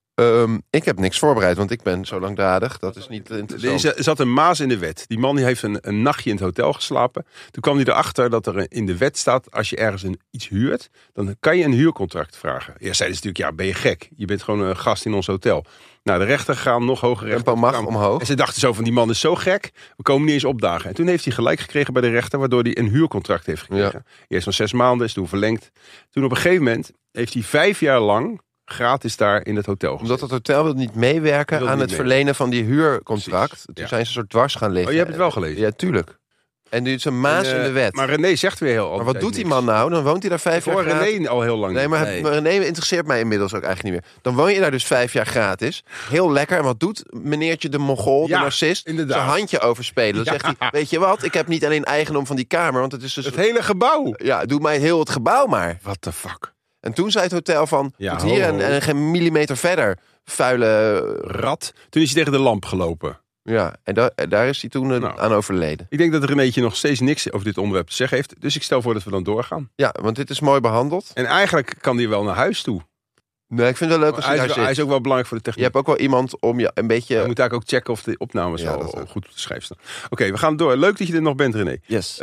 Ik heb niks voorbereid, want ik ben zo langdradig. Dat is niet interessant.
Er zat een maas in de wet. Die man die heeft een nachtje in het hotel geslapen. Toen kwam hij erachter dat er in de wet staat... als je ergens iets huurt, dan kan je een huurcontract vragen. Eerst zeiden ze natuurlijk, ben je gek? Je bent gewoon een gast in ons hotel. Nou, de rechter gaan nog hoger rechter.
Tempo mag omhoog.
En ze dachten zo van, die man is zo gek, we komen niet eens opdagen. En toen heeft hij gelijk gekregen bij de rechter... waardoor hij een huurcontract heeft gekregen. Eerst van 6 maanden, is toen verlengd. Toen op een gegeven moment heeft hij 5 jaar lang... gratis daar in het hotel gezeten.
Omdat het hotel wil niet meewerken aan het verlenen van die huurcontract.
Precies,
Toen
ja.
zijn ze een soort dwars gaan liggen.
Oh, je hebt het wel gelezen?
Ja, tuurlijk. En nu is een maas in de wet.
Maar René zegt weer heel
Maar wat doet die man nou? Dan woont hij daar 5 jaar
Voor
gratis.
René al heel lang.
Nee, maar
Nee.
René interesseert mij inmiddels ook eigenlijk niet meer. Dan woon je daar dus 5 jaar gratis. Heel lekker. En wat doet meneertje de Mongool, de
Ja,
narcist?
inderdaad.
Zijn handje overspelen. Dan
Ja.
zegt hij, weet je wat? Ik heb niet alleen eigendom van die kamer. Want het is dus...
Het hele gebouw.
Ja, doe mij heel het gebouw maar.
What the fuck?
En toen zei het hotel van,
Ja,
tot hier
ho, ho.
en geen millimeter verder. Vuile...
Rat. Toen is hij tegen de lamp gelopen.
Ja, en daar is hij toen
Nou.
aan overleden.
Ik denk dat Renéetje nog steeds niks over dit onderwerp te zeggen heeft. Dus ik stel voor dat we dan doorgaan.
Ja, want dit is mooi behandeld.
En eigenlijk kan hij wel naar huis toe.
Nee, ik vind het wel leuk als hij daar
Hij
zit.
is ook wel belangrijk voor de
Je
techniek.
hebt ook wel iemand om je een beetje...
Je moet eigenlijk ook checken of de opnames
Ja, dat
wel
ook.
goed op de schijf staan. Oké, we gaan door. Leuk dat je er nog bent, René.
Yes.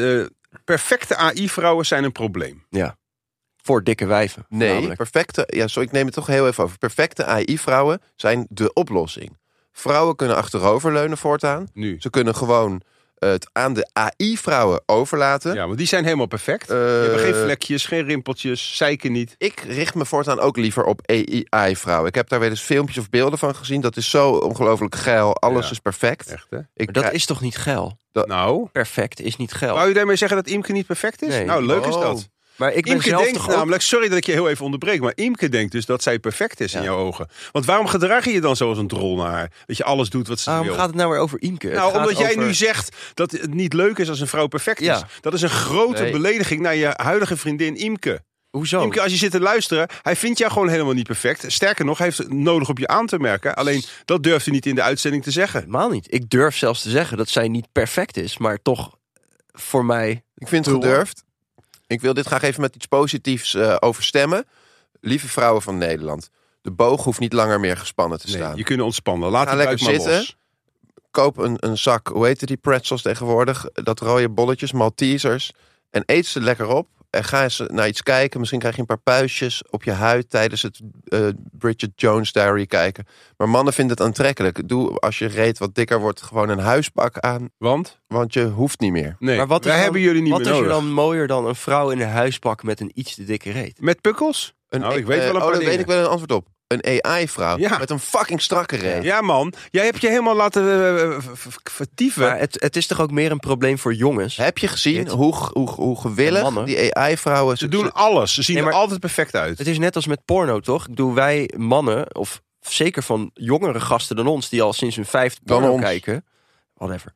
Perfecte AI-vrouwen zijn een probleem.
Ja. Voor dikke wijven.
Nee,
namelijk.
perfecte... Ja, sorry, ik neem het toch heel even over. Perfecte AI-vrouwen zijn de oplossing. Vrouwen kunnen achteroverleunen voortaan.
Nu.
Ze kunnen gewoon het aan de AI-vrouwen overlaten.
Ja, want die zijn helemaal perfect. Die hebben geen vlekjes, geen rimpeltjes, zeiken niet.
Ik richt me voortaan ook liever op AI-vrouwen. Ik heb daar wel eens filmpjes of beelden van gezien. Dat is zo ongelooflijk geil. Alles
Ja.
is perfect.
Echt, hè?
Maar dat is toch niet geil?
Nou,
Perfect is niet geil.
wou je daarmee zeggen dat Imke niet perfect is?
Nee.
Nou, leuk is
Oh.
dat.
Maar ik ben
Imke
zelf
denkt
toch ook...
namelijk, sorry dat ik je heel even onderbreek, maar Imke denkt dus dat zij perfect is in
Ja.
jouw ogen. Want waarom gedraag je je dan zoals een drol naar haar? Dat je alles doet wat ze
Waarom
wil.
gaat het nou weer over Imke? Het
Nou,
gaat
omdat jij
over-
nu zegt dat het niet leuk is als een vrouw perfect is.
Ja.
Dat is een grote
Nee.
belediging naar je huidige vriendin Imke.
Hoezo?
Imke, als je zit te luisteren, hij vindt jou gewoon helemaal niet perfect. Sterker nog, hij heeft het nodig op je aan te merken. Alleen, dat durft hij niet in de uitzending te zeggen.
Helemaal niet. Ik durf zelfs te zeggen dat zij niet perfect is, maar toch voor mij...
Ik vind het gedurfd. Ik wil dit graag even met iets positiefs overstemmen. Lieve vrouwen van Nederland. De boog hoeft niet langer meer gespannen te staan.
Nee, je kunt ontspannen. Laat
Ga
die buik
lekker
maar
zitten.
los.
Koop een zak, hoe heet die pretzels tegenwoordig? Dat rode bolletjes, Maltesers. En eet ze lekker op. En ga eens naar iets kijken. Misschien krijg je een paar puistjes op je huid tijdens het Bridget Jones Diary kijken. Maar mannen vinden het aantrekkelijk. Doe als je reet wat dikker wordt gewoon een huispak aan.
Want?
Want je hoeft niet meer.
Nee,
Maar wat is
wij
dan-
hebben jullie niet
Wat
meer
is er
nodig.
dan mooier dan een vrouw in een huispak met een iets te dikke reet?
Met pukkels? Nou, ik weet wel een paar
daar
dingen.
weet ik wel een antwoord op. Een AI-vrouw
Ja.
met een fucking strakke reet.
Ja, man. Jij hebt je helemaal laten vertieven.
Maar het is toch ook meer een probleem voor jongens?
Heb je gezien
Dit.
hoe gewillig
Mannen.
die AI-vrouwen...
Ze doen alles. Ze zien
Nee, maar-
er altijd perfect uit.
Het is net als met porno, toch? Ik bedoel, wij mannen, of zeker van jongere gasten dan ons... die al sinds hun 5
Dan
porno
ons.
kijken, whatever...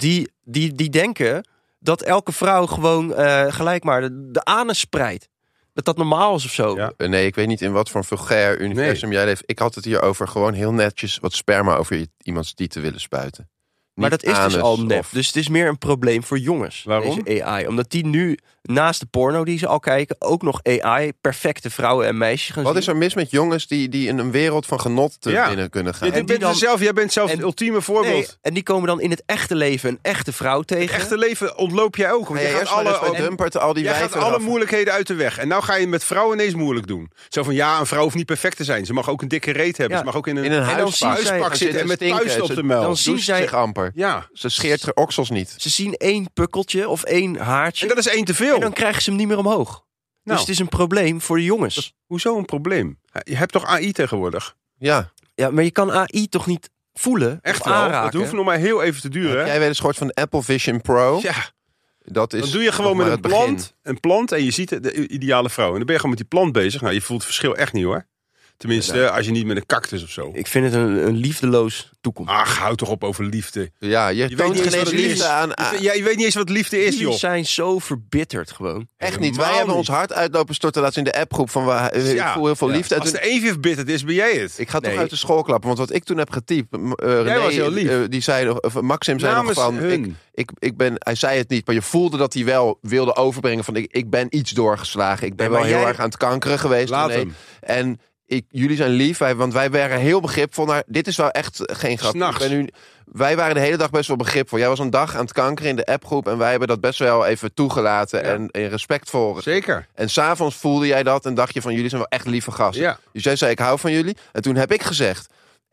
Die denken dat elke vrouw gewoon gelijk maar de anus spreidt. Dat dat normaal is of zo.
Ja.
Nee, ik weet niet in wat voor een vulgair universum jij leeft. Ik had het hier over gewoon heel netjes wat sperma over iemands die te willen spuiten.
Maar
Niet
dat is dus
anus
al nep.
of-
Dus het is meer een probleem voor jongens.
Waarom?
Deze AI. Omdat die nu naast de porno die ze al kijken... ook nog AI, perfecte vrouwen en meisjes gaan
Wat
zien.
is er mis met jongens die in een wereld van genot
Ja.
binnen kunnen gaan?
Ja,
En die dan-
jij bent zelf
en-
het ultieme voorbeeld.
Nee, en die komen dan in het echte leven een echte vrouw tegen.
Het echte leven ontloop jij ook. Want
Ga
je
je
gaat
eerst maar eens bij
alle,
Dumpert al die
jij gaat
wijven
alle
eraf-
moeilijkheden uit de weg. En nou ga je met vrouwen ineens moeilijk doen. Zo van, ja, een vrouw hoeft niet perfect te zijn. Ze mag ook een dikke reet hebben.
Ja.
Ze mag ook in
in een
een
dan
huispak,
zien zij-
huispak zitten en met puist op de muil.
dan
Dan
zien
doucht
zij-
zich amper.
Ja,
Ze scheert haar oksels niet.
Ze zien 1 pukkeltje of 1 haartje.
en dat is 1 te veel.
En dan krijgen ze hem niet meer omhoog.
Nou.
Dus het is een probleem voor de jongens.
Hoezo een probleem? Je hebt toch AI tegenwoordig?
Ja,
Ja, maar je kan AI toch niet voelen?
Echt
of
wel.
aanraken?
Het hoeft nog maar heel even te duren.
Heb jij wel eens gehoord van de Apple Vision Pro?
Ja.
Dat is
Dan doe je gewoon
nog
met
maar
een plant en je ziet de ideale vrouw. En dan ben je gewoon met die plant bezig. Nou, je voelt het verschil echt niet hoor. Tenminste, als je niet met een cactus of zo.
Ik vind het een liefdeloos toekomst.
Ach, hou toch op over liefde.
Ja, je
weet
toont
niet eens
geen
wat
eens
het
liefde
is.
aan.
Je weet niet eens wat liefde is,
Jullie
joh.
zijn zo verbitterd gewoon.
Echt niet.
Helemaal
Wij hebben
niet.
ons hart uitlopen storten laatst in de appgroep van ik voel heel veel liefde. En
Als
toen-
de een verbitterd is, ben jij het.
ik ga toch
Nee.
uit de school klappen, want wat ik toen heb getypt, René,
was heel lief.
die zei nog, of Maxim zei
Namens
nog van,
hun.
ik ben, hij zei het niet, maar je voelde dat hij wel wilde overbrengen van, ik ben iets doorgeslagen. Ik ben
Nee,
wel
maar
heel
jij-
erg aan het kankeren geweest.
Laat
René.
hem.
En jullie zijn lief, want wij waren heel begripvol naar, dit is wel echt geen grap.
S'nachts.
Wij waren de hele dag best wel begripvol. Jij was een dag aan het kankeren in de appgroep en wij hebben dat best wel even toegelaten en respectvol.
Zeker.
En s'avonds voelde jij dat en dacht je van, jullie zijn wel echt lieve gasten.
Ja.
Dus jij zei, ik hou van jullie. En toen heb ik gezegd,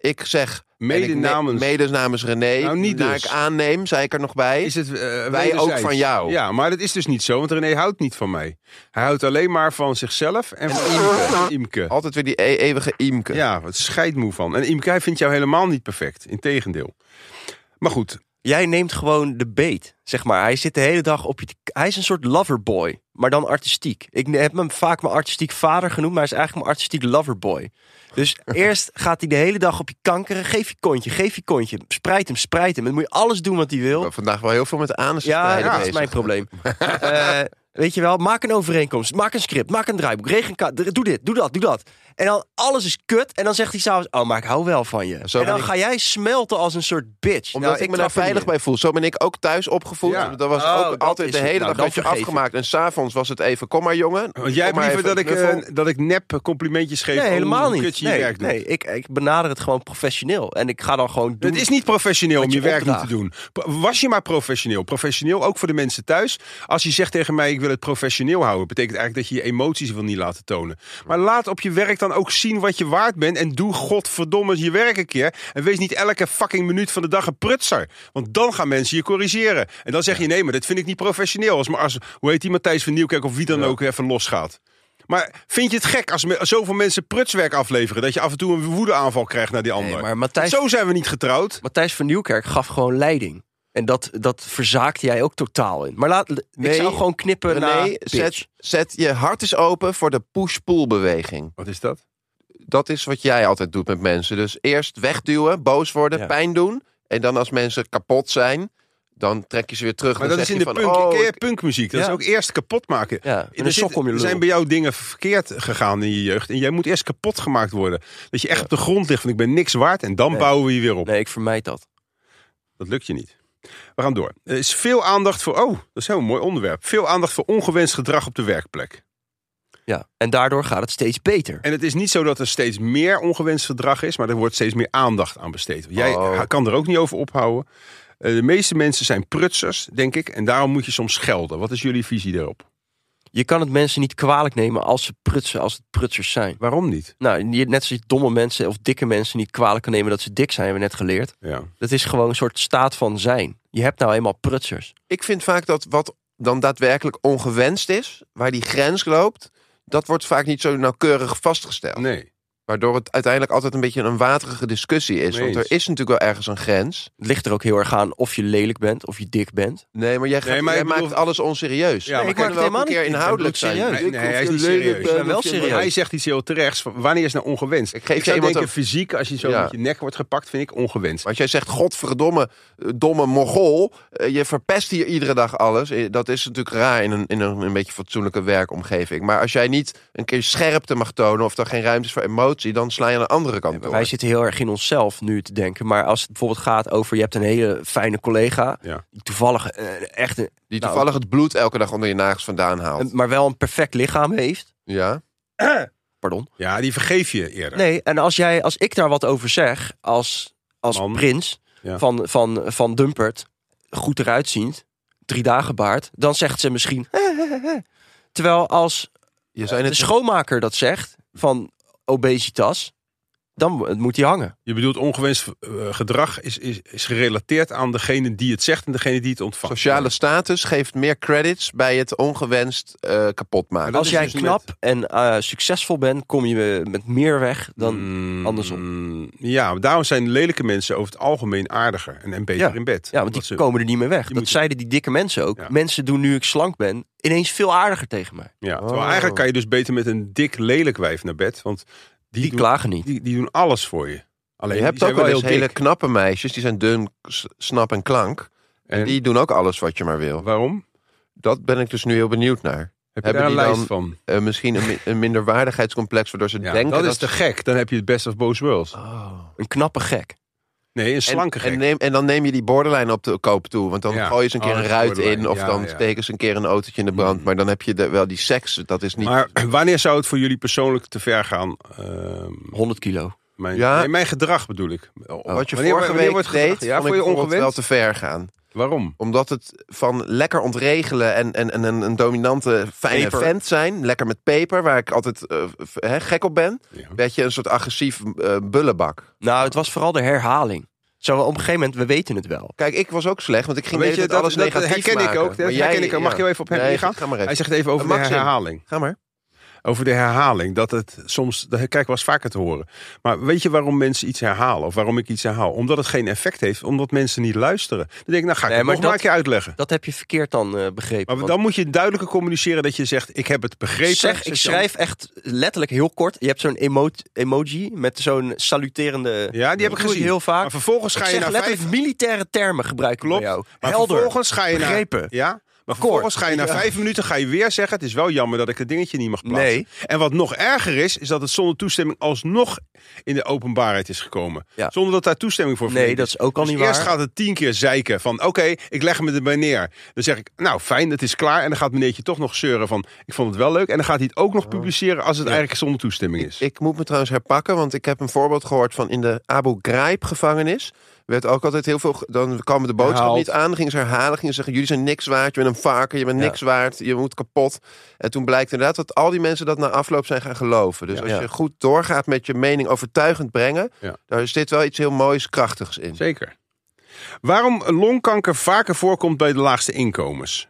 mede namens René,
Nou, niet
naar
dus.
ik aanneem, zei ik er nog bij.
Is het
Wij
wederzijds.
ook van jou.
Ja, maar dat is dus niet zo, want René houdt niet van mij. Hij houdt alleen maar van zichzelf en van Imke.
Altijd weer die eeuwige Imke.
Ja, wat scheidmoe van. En Imke, hij vindt jou helemaal niet perfect. Integendeel. Maar goed,
Jij neemt gewoon de beet, zeg maar. Hij zit de hele dag op je... Hij is een soort loverboy, maar dan artistiek. Ik heb hem vaak mijn artistiek vader genoemd, maar hij is eigenlijk mijn artistiek loverboy. Dus eerst gaat hij de hele dag op je kankeren. Geef je kontje. Spreid hem. Dan moet je alles doen wat hij wil.
Maar vandaag wel heel veel met anus.
Ja, dat is mijn probleem. Weet je wel, maak een overeenkomst, maak een script, maak een draaiboek, doe dit, doe dat. En dan alles is kut en dan zegt hij s'avonds, oh, maar ik hou wel van je.
Zo
en dan
ben ik-
ga jij smelten als een soort bitch.
Omdat
Nou,
ik me daar
trap er
veilig
niet in.
bij voel. Zo ben ik ook thuis opgevoed.
Ja.
Dat was
Oh,
ook
dat
altijd
is
de
het.
hele
Nou,
dag
dan
werd je
vergeef ik.
afgemaakt. En s'avonds was het even, kom maar jongen.
want jij hebt
Kom maar
liever
even
dat ik nep complimentjes geef
Nee,
over
helemaal
hoe
niet.
kut je je werk doet.
Nee, ik benader het gewoon professioneel. En ik ga dan gewoon doen.
Het is niet professioneel om
wat
je
je
werk niet te
opdraagt.
doen. Was je maar professioneel. Professioneel ook voor de mensen thuis. Als je zegt tegen mij, ik wil het professioneel houden, betekent eigenlijk dat je je emoties wil niet laten tonen. Maar laat op je werk dan ook zien wat je waard bent. En doe godverdomme je werk een keer. En wees niet elke fucking minuut van de dag een prutser. Want dan gaan mensen je corrigeren. En dan zeg je, nee, maar dat vind ik niet professioneel. Als hoe heet die, Matthijs van Nieuwkerk of wie dan ook even losgaat. Maar vind je het gek als zoveel mensen prutswerk afleveren, dat je af en toe een woedeaanval krijgt naar die ander?
Nee, maar Matthijs
Zo zijn we niet getrouwd.
van Nieuwkerk gaf gewoon leiding. En dat verzaakte jij ook totaal in. Maar ik zou gewoon knippen naar
Nee,
bitch.
zet je hart eens open voor de push-pull beweging.
Wat is dat?
Dat is wat jij altijd doet met mensen. Dus eerst wegduwen, boos worden,
Ja.
pijn doen. En dan als mensen kapot zijn, dan trek je ze weer terug.
Maar
Dan
dat is
zeg
in de
je van,
punk. Ken je
ik-
punkmuziek? Dat
Ja.
is ook eerst kapot maken.
Ja, en een sok om je
Er
lul.
zijn bij jou dingen verkeerd gegaan in je jeugd. En jij moet eerst kapot gemaakt worden. Dat je echt op de grond ligt van ik ben niks waard. En dan
Nee.
bouwen we je weer op.
Nee, ik vermijd dat.
Dat lukt je niet. We gaan door. Er is veel aandacht voor... Oh, dat is een heel mooi onderwerp. Veel aandacht voor ongewenst gedrag op de werkplek.
Ja, en daardoor gaat het steeds beter.
En het is niet zo dat er steeds meer ongewenst gedrag is. Maar er wordt steeds meer aandacht aan besteed. Jij kan er ook niet over ophouden. De meeste mensen zijn prutsers, denk ik. En daarom moet je soms schelden. Wat is jullie visie daarop?
Je kan het mensen niet kwalijk nemen als ze prutsen, als het prutsers zijn.
Waarom niet?
Nou, net zoals je domme mensen of dikke mensen niet kwalijk kan nemen dat ze dik zijn, hebben we net geleerd.
Ja.
Dat is gewoon een soort staat van zijn. Je hebt nou eenmaal prutsers.
Ik vind vaak dat wat dan daadwerkelijk ongewenst is, waar die grens loopt, dat wordt vaak niet zo nauwkeurig vastgesteld.
Nee.
Waardoor het uiteindelijk altijd een beetje een waterige discussie is. Want er
Eens.
is natuurlijk wel ergens een grens.
Het ligt er ook heel erg aan of je lelijk bent of je dik bent.
Nee, maar jij,
Nee, maar ik
maakt
bedoel-
alles onserieus.
Ja, maar
we
kijk,
kunnen wel
helemaal
een keer
niet. Ik ben
inhoudelijk zijn.
bloedserieus.
Nee, hij is niet serieus.
Ik ben wel serieus.
Hij zegt iets heel terechts. Wanneer is nou ongewenst?
Ik geef je
zou
iemand
denken, fysiek, als je zo
Ja.
met je nek wordt gepakt, vind ik ongewenst.
Maar als jij zegt, godverdomme, domme Mongool, je verpest hier iedere dag alles. Dat is natuurlijk raar in een beetje fatsoenlijke werkomgeving. Maar als jij niet een keer scherpte mag tonen of er geen ruimte is voor emotie, dan sla je aan de andere kant door.
Wij zitten heel erg in onszelf nu te denken. Maar als het bijvoorbeeld gaat over, je hebt een hele fijne collega,
Ja.
die toevallig echt
Die toevallig het bloed elke dag onder je nagels vandaan haalt.
maar wel een perfect lichaam heeft.
Ja?
Pardon.
Ja, die vergeef je eerder.
Nee, en als ik daar wat over zeg, als
Man.
prins
Ja.
van Dumpert, goed eruitziend, 3 dagen baard, dan zegt ze misschien. Terwijl als
Je zei
de
net
schoonmaker dat zegt, van obesitas, dan moet hij hangen.
Je bedoelt ongewenst gedrag is gerelateerd aan degene die het zegt en degene die het ontvangt.
Sociale status geeft meer credits bij het ongewenst kapot maken.
Als jij knap en succesvol bent, kom je met meer weg dan andersom.
Ja, daarom zijn lelijke mensen over het algemeen aardiger en beter in bed.
Ja, want die komen er niet meer weg. Dat zeiden die dikke mensen ook. Ja. Mensen doen nu ik slank ben ineens veel aardiger tegen mij.
Ja, terwijl eigenlijk kan je dus beter met een dik lelijk wijf naar bed, want die
klagen niet.
Die doen alles voor je. Alleen
je hebt ook wel eens hele knappe meisjes, die zijn dun, snap en klank. En die doen ook alles wat je maar wil.
Waarom?
Dat ben ik dus nu heel benieuwd naar.
Heb je daar een lijst van?
Misschien een minderwaardigheidscomplex, waardoor ze denken
dat is te gek. Dan heb je het best of both worlds.
Een knappe gek.
Nee, een slanke gek.
En dan neem je die borderline op de koop toe. Want dan gooi je ze een keer een ruit in. Of dan steken ze een keer een autootje in de brand. Maar dan heb je wel die seks. Dat is niet...
Maar wanneer zou het voor jullie persoonlijk te ver gaan?
100 kilo.
Mijn gedrag bedoel ik.
Wat je vorige week deed, vond ik ongewenst wel te ver gaan.
Waarom?
Omdat het van lekker ontregelen en een dominante fijne vent zijn. Lekker met peper, waar ik altijd gek op ben. Ja. Werd je een soort agressief bullebak.
Nou, het was vooral de herhaling. Zo op een gegeven moment, we weten het wel.
Kijk, ik was ook slecht, want ik ging alles negatief
herken
maken.
Ik ook. Dat herken ik ook. Mag je even op hem ingaan? Hij zegt even over de herhaling.
Ga maar.
Over de herhaling. Dat het soms, dat krijg ik wel eens vaker te horen. Maar weet je waarom mensen iets herhalen? Of waarom ik iets herhaal? Omdat het geen effect heeft. Omdat mensen niet luisteren. Dan denk ik, nou ga ik het nog maar een keer uitleggen.
Dat heb je verkeerd dan begrepen.
Maar dan moet je duidelijker communiceren dat je zegt, ik heb het begrepen.
Ik schrijf echt letterlijk heel kort. Je hebt zo'n emoji met zo'n saluterende...
Ja, die heb ik gezien.
Heel vaak.
Maar vervolgens ga je naar
letterlijk militaire termen gebruiken.
Klopt.
Bij jou.
Maar
helder.
Vervolgens ga je
begrepen.
Maar vervolgens ga je na 5 minuten ga je weer zeggen, het is wel jammer dat ik het dingetje niet mag plaatsen.
Nee.
En wat nog erger is dat het zonder toestemming alsnog in de openbaarheid is gekomen.
Ja.
Zonder dat daar toestemming voor
Nee, dat is ook al niet waar.
Eerst gaat het 10 keer zeiken van oké, ik leg me erbij neer. Dan zeg ik, nou fijn, het is klaar. En dan gaat meneertje toch nog zeuren van, ik vond het wel leuk. En dan gaat hij het ook nog publiceren als het eigenlijk zonder toestemming is.
Ik moet me trouwens herpakken, want ik heb een voorbeeld gehoord van in de Abu Ghraib gevangenis. Werd ook altijd heel veel. Dan kwam de boodschap niet aan. Dan gingen ze herhalen. Gingen ze zeggen: jullie zijn niks waard. Je bent een varken. Je bent niks waard. Je moet kapot. En toen blijkt inderdaad dat al die mensen dat na afloop zijn gaan geloven. Dus als je goed doorgaat met je mening overtuigend brengen, daar is dit wel iets heel moois, krachtigs in.
Zeker. Waarom longkanker vaker voorkomt bij de laagste inkomens?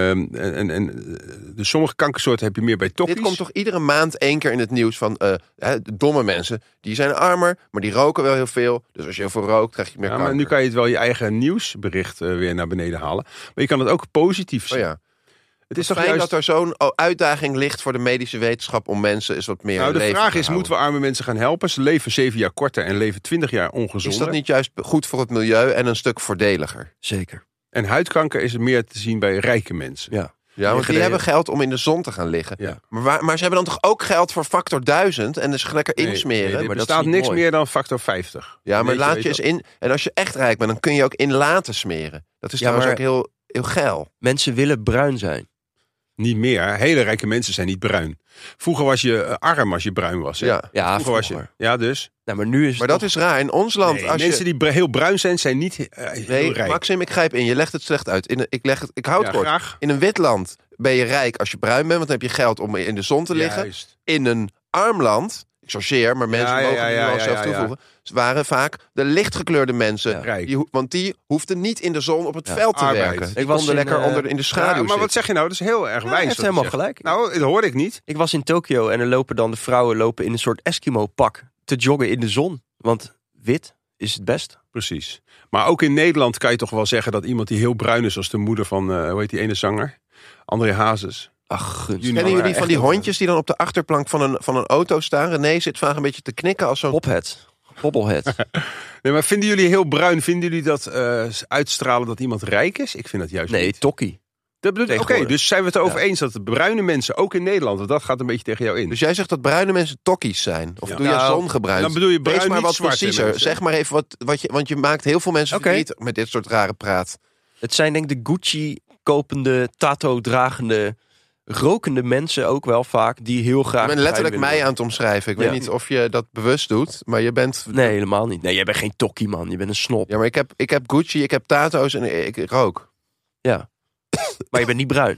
Dus sommige kankersoorten heb je meer bij tokkies.
Dit komt toch iedere maand 1 keer in het nieuws van domme mensen. Die zijn armer, maar die roken wel heel veel. Dus als je heel veel rookt, krijg je meer kanker.
Maar nu kan je het wel je eigen nieuwsbericht weer naar beneden halen. Maar je kan het ook positief zien.
Oh ja.
Het is
toch
fijn
dat er zo'n uitdaging ligt voor de medische wetenschap om mensen eens wat meer
de
leven
vraag
te
is,
houden.
moeten we arme mensen gaan helpen? Ze leven 7 jaar korter en leven 20 jaar ongezonder.
Is dat niet juist goed voor het milieu en een stuk voordeliger?
Zeker.
En huidkanker is meer te zien bij rijke mensen.
Ja, want die hebben geld om in de zon te gaan liggen. Ja. Maar ze hebben dan toch ook geld voor factor 1000 en dus lekker insmeren.
Nee,
maar
er staat niks meer dan factor 50.
Ja, maar laat je eens in. En als je echt rijk bent, dan kun je ook in laten smeren. Dat is trouwens ook heel geil.
Mensen willen bruin zijn.
Niet meer. Hele rijke mensen zijn niet bruin. Vroeger was je arm als je bruin was. Hè?
Ja, vroeger.
Was je. Ja, dus.
Nou, maar nu is het
dat is raar. In ons land.
Nee, mensen die heel bruin zijn niet heel rijk.
Maxim, ik grijp in. Je legt het slecht uit. Ik hou het kort.
Graag.
In een wit land ben je rijk als je bruin bent, want dan heb je geld om in de zon te liggen.
Juist.
In een arm land, ik chargeer, maar mensen mogen er wel zelf toevoegen. Ze waren vaak de lichtgekleurde mensen. Want die hoefden niet in de zon op het veld te werken. Die konden lekker in de schaduw zitten.
Maar wat zeg je nou? Dat is heel erg wijs.
Hij heeft helemaal gelijk.
Nou, dat hoorde ik niet.
Ik was in Tokio en er lopen dan de vrouwen in een soort Eskimo-pak te joggen in de zon. Want wit is het best.
Precies. Maar ook in Nederland kan je toch wel zeggen dat iemand die heel bruin is als de moeder van, hoe heet die ene zanger? André Hazes.
Ach,
kennen jullie van die hondjes die dan op de achterplank van een auto staan? René zit vaak een beetje te knikken als zo'n...
Bobblehead.
Nee, maar vinden jullie heel bruin, vinden jullie dat uitstralen dat iemand rijk is? Ik vind dat juist niet.
tokkie.
Oké, dus zijn we het erover eens dat de bruine mensen, ook in Nederland, dat gaat een beetje tegen jou in.
Dus jij zegt dat bruine mensen tokkies zijn? Of doe je zongebruind?
Dan bedoel je bruin,
Wees maar
niet
wat
zwarte
preciezer.
mensen.
Zeg maar even wat je... Want je maakt heel veel mensen verdrietig met dit soort rare praat.
Het zijn denk ik de Gucci-kopende, tattoo-dragende, rokende mensen ook wel vaak, die heel graag...
Je bent letterlijk mij aan het omschrijven. Ik weet niet of je dat bewust doet, maar je bent...
Nee, helemaal niet. Nee, jij bent geen tokkie, man. Je bent een snop.
Ja, maar ik heb Gucci, ik heb tato's en ik rook.
Ja. Maar je bent niet bruin.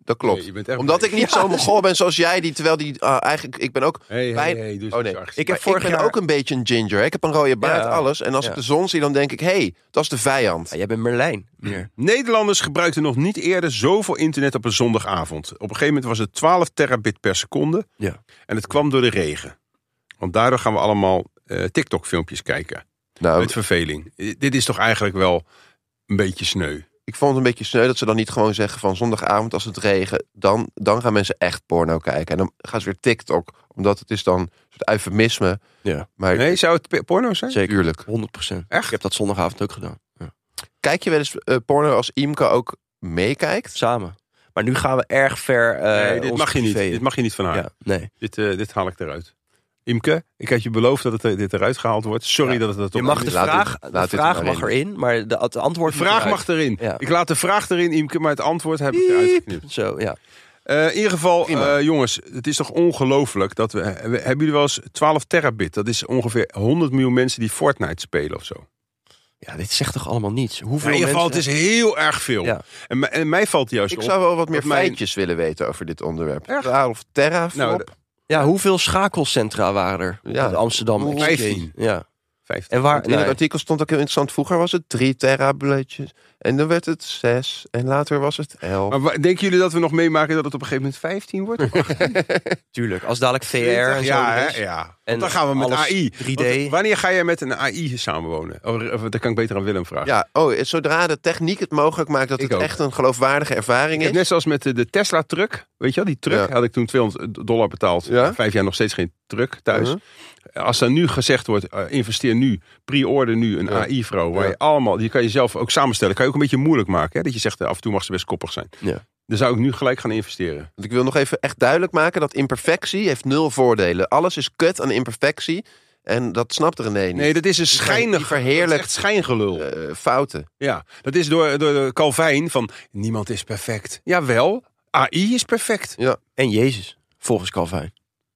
Dat klopt.
Nee, je bent echt
Omdat
blij.
ik niet zo'n mogol ben zoals jij, terwijl die eigenlijk... Ik ben ook
Hey, dus
Oh, nee.
Ik heb
Maar
vorig
ik ben
jaar
ook een beetje een ginger. Ik heb een rode baard,
Ja.
alles. En als ik de zon zie, dan denk ik... Hé, dat is de vijand.
Ja, jij bent Merlijn meer.
Nederlanders gebruikten nog niet eerder zoveel internet op een zondagavond. Op een gegeven moment was het 12 terabit per seconde.
Ja.
En het kwam door de regen. Want daardoor gaan we allemaal TikTok-filmpjes kijken.
Nou,
Met verveling. Dit is toch eigenlijk wel een beetje sneu.
ik vond het een beetje sneu dat ze dan niet gewoon zeggen van zondagavond als het regent, dan gaan mensen echt porno kijken. En dan gaan ze weer TikTok, omdat het is dan een soort eufemisme.
Ja,
Maar
Nee, zou het porno zijn?
zeker.
tuurlijk.
100%.
Echt?
Ik heb dat zondagavond ook gedaan. Ja.
Kijk je wel eens porno als Imke ook meekijkt?
Samen. Maar nu gaan we erg ver.
Nee, dit
ons
mag je niet.
privé in.
Dit mag je niet van haar.
Ja, nee.
Dit haal ik eruit. Imke, ik had je beloofd dat dit eruit gehaald wordt. Sorry
Ja.
dat het
Je mag de
Laat
vraag,
dit- laat
de
dit
vraag
maar
mag
in.
erin, maar het antwoord
De
moet
vraag
eruit.
mag erin.
Ja.
Ik laat de vraag erin, Imke, maar het antwoord heb ik eruit geknipt.
Zo, ja.
In ieder geval,
Prima.
jongens, het is toch ongelooflijk dat hebben jullie wel eens 12 terabit? Dat is ongeveer 100 miljoen mensen die Fortnite spelen of zo.
Ja, dit zegt toch allemaal niets? Hoeveel
In ieder geval, het
mensen...
is heel erg veel.
Ja.
En mij valt juist
Ik
op.
zou wel wat meer
dat mijn-
feitjes willen weten over dit onderwerp.
Echt?
12 teraflop.
Nou,
Ja, hoeveel schakelcentra waren er
Ja.
in Amsterdam?
15.
Ja.
15.
En waar?
in het
Nee.
artikel stond ook heel interessant. Vroeger was het 3 terabitjes. En dan werd het 6. En later was het 11.
Maar denken jullie dat we nog meemaken dat het op een gegeven moment 15 wordt?
Tuurlijk, als dadelijk VR en zo
ja,
er is.
hè? Ja.
En
Want dan gaan we met
alles
AI.
3D.
Want wanneer ga jij met een AI samenwonen? Of dat kan ik beter aan Willem vragen.
Ja, zodra de techniek het mogelijk maakt dat
Ik
het
ook.
echt een geloofwaardige ervaring
Ik
is.
heb net zoals met de Tesla-truck. Weet je wel, die truck
Ja.
had ik toen $200 betaald.
Ja.
5 jaar nog steeds geen truck thuis.
Uh-huh.
Als er nu gezegd wordt, investeer nu, pre-order nu een
Ja.
AI-vrouw. Waar
Ja.
je allemaal, die kan je zelf ook samenstellen. Kan je ook een beetje moeilijk maken. Hè? Dat je zegt, af en toe mag ze best koppig zijn.
Ja.
Dan zou ik nu gelijk gaan investeren.
Want ik wil nog even echt duidelijk maken dat imperfectie heeft 0 voordelen. Alles is kut aan imperfectie. En dat snapt René niet.
Nee, dat is een schijnig.
die verheerlijkt-
dat is echt schijngelul.
Fouten.
Ja, dat is door de Calvijn van niemand is perfect. Jawel, AI is perfect.
En Jezus, volgens Calvijn.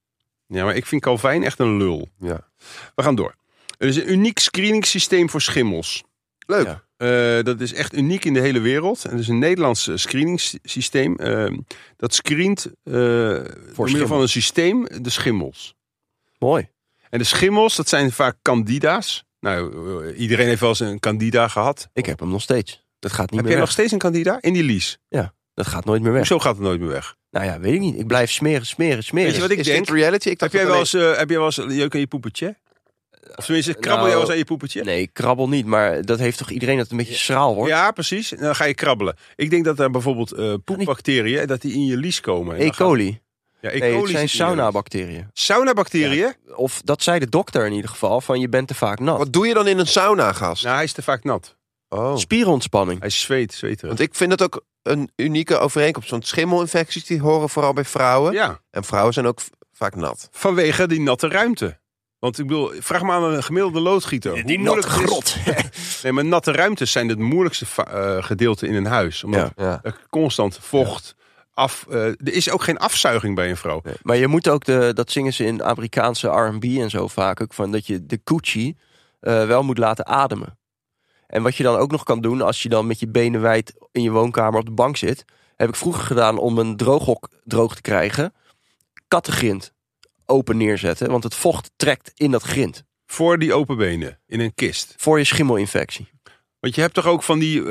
Ja, maar ik vind Calvijn echt een lul.
Ja.
We gaan door. Er is een uniek screeningsysteem voor schimmels.
Leuk.
Ja.
Dat is echt uniek in de hele wereld. En het is een Nederlands screeningsysteem. Dat screent door middel
schimmels.
van een systeem de schimmels.
Mooi.
En de schimmels, dat zijn vaak candida's. Nou, iedereen heeft wel eens een candida gehad.
Ik heb hem nog steeds. Dat gaat niet
Heb
meer
jij
weg.
nog steeds een candida? In die lies.
Dat gaat nooit meer weg.
Hoezo gaat het nooit meer weg?
Nou ja, weet ik niet. Ik blijf smeren.
Weet je wat ik
is
denk?
dit reality? Ik dacht
Heb jij
dat
wel eens jeuk aan je poepertje? Of tenminste, krabbel
Nou,
jij wel eens aan je poepertje?
Nee, ik krabbel niet. Maar dat heeft toch iedereen dat het een beetje schraal wordt?
Ja, precies. En dan ga je krabbelen. Ik denk dat er bijvoorbeeld poepbacteriën, dat die in je lies komen. En
E.
dan gaat-
coli.
Ja, E.
Nee, het
coli
zijn
zit in je lies.
sauna-bacteriën.
Saunabacteriën?
Of dat zei de dokter in ieder geval, van je bent te vaak nat.
Wat doe je dan in een sauna, gast?
Nou, hij is te vaak nat.
Oh.
Spierontspanning.
Hij is zweterig.
Want ik vind het ook een unieke overeenkomst. Want schimmelinfecties die horen vooral bij vrouwen.
Ja,
En vrouwen zijn ook vaak nat.
vanwege die natte ruimte. Want ik bedoel, vraag maar aan een gemiddelde loodgieter. Hoe
Die
moeilijk
natte
het is-
grot.
Nee, maar natte ruimtes zijn het moeilijkste gedeelte in een huis. Omdat
Ja.
Ja.
er constant vocht af... er is ook geen afzuiging bij een vrouw.
Nee, maar je moet ook, dat zingen ze in Amerikaanse R&B en zo vaak ook, van dat je de coochie wel moet laten ademen. En wat je dan ook nog kan doen, als je dan met je benen wijd in je woonkamer op de bank zit, heb ik vroeger gedaan om een drooghok droog te krijgen, kattengrind open neerzetten, want het vocht trekt in dat grind.
Voor die open benen, in een kist.
Voor je schimmelinfectie.
Want je hebt toch ook van die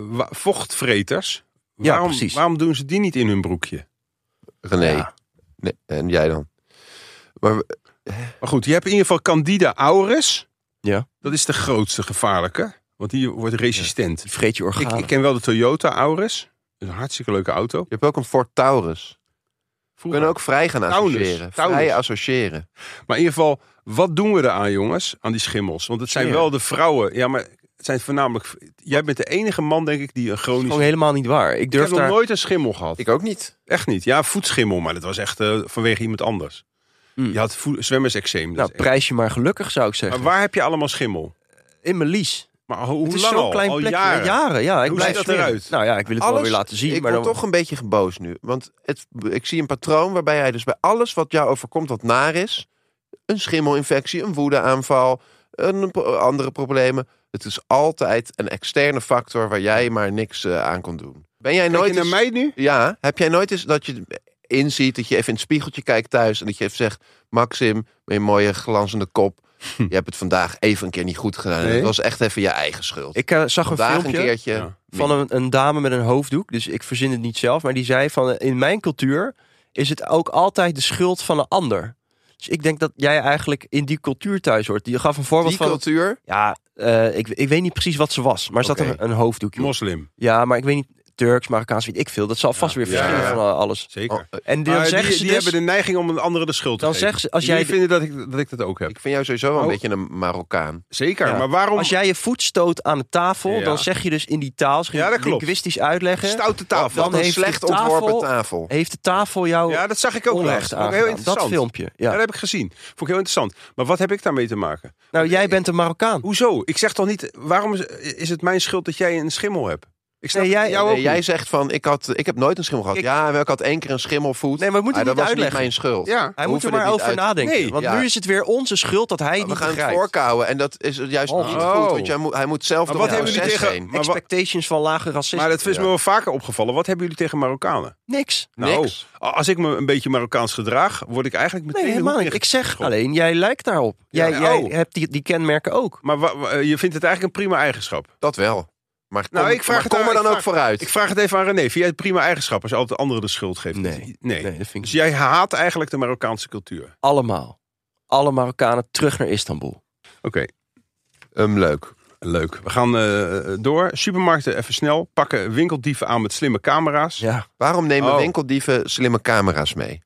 vochtvreters?
Ja, precies.
Waarom doen ze die niet in hun broekje?
René.
Ja.
Nee, en jij dan? Maar
Maar goed, je hebt in ieder geval Candida auris.
Ja.
Dat is de grootste gevaarlijke. Want die wordt resistent.
Die vreet je organen.
Ik ken wel de Toyota Auris. Dat is een hartstikke leuke auto.
je hebt ook een Ford Taurus. We
Vroeger.
kunnen ook vrij gaan associëren.
Taunus.
Vrij associëren.
Maar in ieder geval, wat doen we eraan, jongens? Aan die schimmels. Want het zijn
Ja.
wel de vrouwen. Ja, maar het zijn voornamelijk... Jij bent de enige man, denk ik, die een
Dat is
chronisch...
gewoon helemaal niet waar. Ik
Ik
durf
heb nog
daar...
nooit een schimmel gehad.
Ik ook niet.
Echt niet. Ja, voetschimmel. Maar dat was echt vanwege iemand anders.
Mm.
Je had zwemmerseczeem.
Nou, prijs je maar gelukkig, zou ik zeggen.
Maar waar heb je allemaal schimmel?
In mijn lies.
Maar hoe
Het is
lang
zo'n
al?
klein
Al
plekje.
jaren?
Ja, ik
Hoe
blijf
ziet dat
smeren.
eruit?
Nou ja, ik wil het wel weer laten zien.
Ik
maar
word
dan...
toch een beetje geboos nu. Want ik zie een patroon waarbij jij dus bij alles wat jou overkomt wat naar is, een schimmelinfectie, een woedeaanval, andere problemen. Het is altijd een externe factor waar jij maar niks aan kon doen. Ben jij nooit
naar mij nu?
Ja, heb jij nooit eens dat je inziet, dat je even in het spiegeltje kijkt thuis en dat je even zegt, Maxim, met je mooie glanzende kop, je hebt het vandaag even een keer niet goed gedaan.
Nee.
Het was echt even je eigen schuld.
Ik zag
vandaag
een filmpje
keertje
van een dame met een hoofddoek. Dus ik verzin het niet zelf. Maar die zei van, in mijn cultuur is het ook altijd de schuld van een ander. Dus ik denk dat jij eigenlijk in die cultuur thuis hoort. Je gaf een voorbeeld
die
van...
cultuur.
Ja, ik weet niet precies wat ze was. Maar ze had
Oké.
een hoofddoekje op.
Moslim.
Ja, maar ik weet niet... Turks, Marokkaans, weet ik veel. Dat zal vast weer verschillen
Ja.
van alles.
Zeker.
En dan
Maar
zeggen ze
die
dus...
hebben de neiging om een andere de schuld te
Dan
geven.
zeggen ze, als
Jullie
jij-
vinden dat ik dat ook heb.
Ik vind jou sowieso wel een
Oh.
beetje een Marokkaan.
Zeker,
Ja.
maar waarom...
Als jij je voet stoot aan de tafel,
Ja.
dan zeg je dus in die taal, als je
Ja, dat klopt.
linguïstisch uitleggen,
Stoute tafel.
Dan
Wat een
heeft
slecht
de tafel-
ontworpen tafel.
heeft de tafel jou
Ja, dat zag ik ook wel.
onrecht
Dat vond ik heel
aangedaan.
interessant.
Dat filmpje.
Ja,
Ja.
dat heb ik gezien. Vond ik heel interessant. Maar wat heb ik daarmee te maken?
Nou, jij bent een Marokkaan.
Hoezo? Ik zeg toch niet... Waarom is het mijn schuld dat jij een schimmel hebt? Ik snap
Nee, jij-
jou ook
Nee, jij
niet.
zegt van, ik heb nooit een schimmel gehad. Ja, ik had 1 keer een schimmelvoet.
Nee, maar we moeten
dat
het
was
niet
niet
uitleggen.
mijn schuld.
Ja.
Hij moet er
hoeven
maar
dit niet
over
uit-
nadenken.
Nee,
want
ja.
nu is het weer onze schuld dat hij het
We
niet
gaan het
begrijpt.
voorkouwen en dat is juist
Oh.
niet goed. Want hij moet zelf
Maar
door
wat
het
hebben jullie
proces
tegen-
heen.
maar wat-
Expectations van lage racisme.
Maar dat is me wel vaker opgevallen. Wat hebben jullie tegen Marokkanen?
Niks.
Nou,
Niks.
als ik me een beetje Marokkaans gedraag, word ik eigenlijk meteen...
Nee, helemaal
de
niet.
hoek
Ik zeg
ingeschopt.
alleen, jij lijkt daarop. Jij
oh.
hebt die kenmerken ook.
Maar je vindt het eigenlijk een prima eigenschap.
Dat wel. Maar
Nou,
kom,
ik vraag
maar
het
kom
aan-
er dan
ik
ook
vraag-
vooruit.
Ik vraag het even aan René. Vind jij het prima eigenschap als je altijd anderen de schuld geeft?
Nee, dat vind ik
Dus
niet.
jij haat eigenlijk de Marokkaanse cultuur.
Allemaal. Alle Marokkanen terug naar Istanbul.
Oké,
Leuk.
leuk. We gaan door. Supermarkten even snel. Pakken winkeldieven aan met slimme camera's.
Ja.
Waarom nemen
Oh.
winkeldieven slimme camera's mee?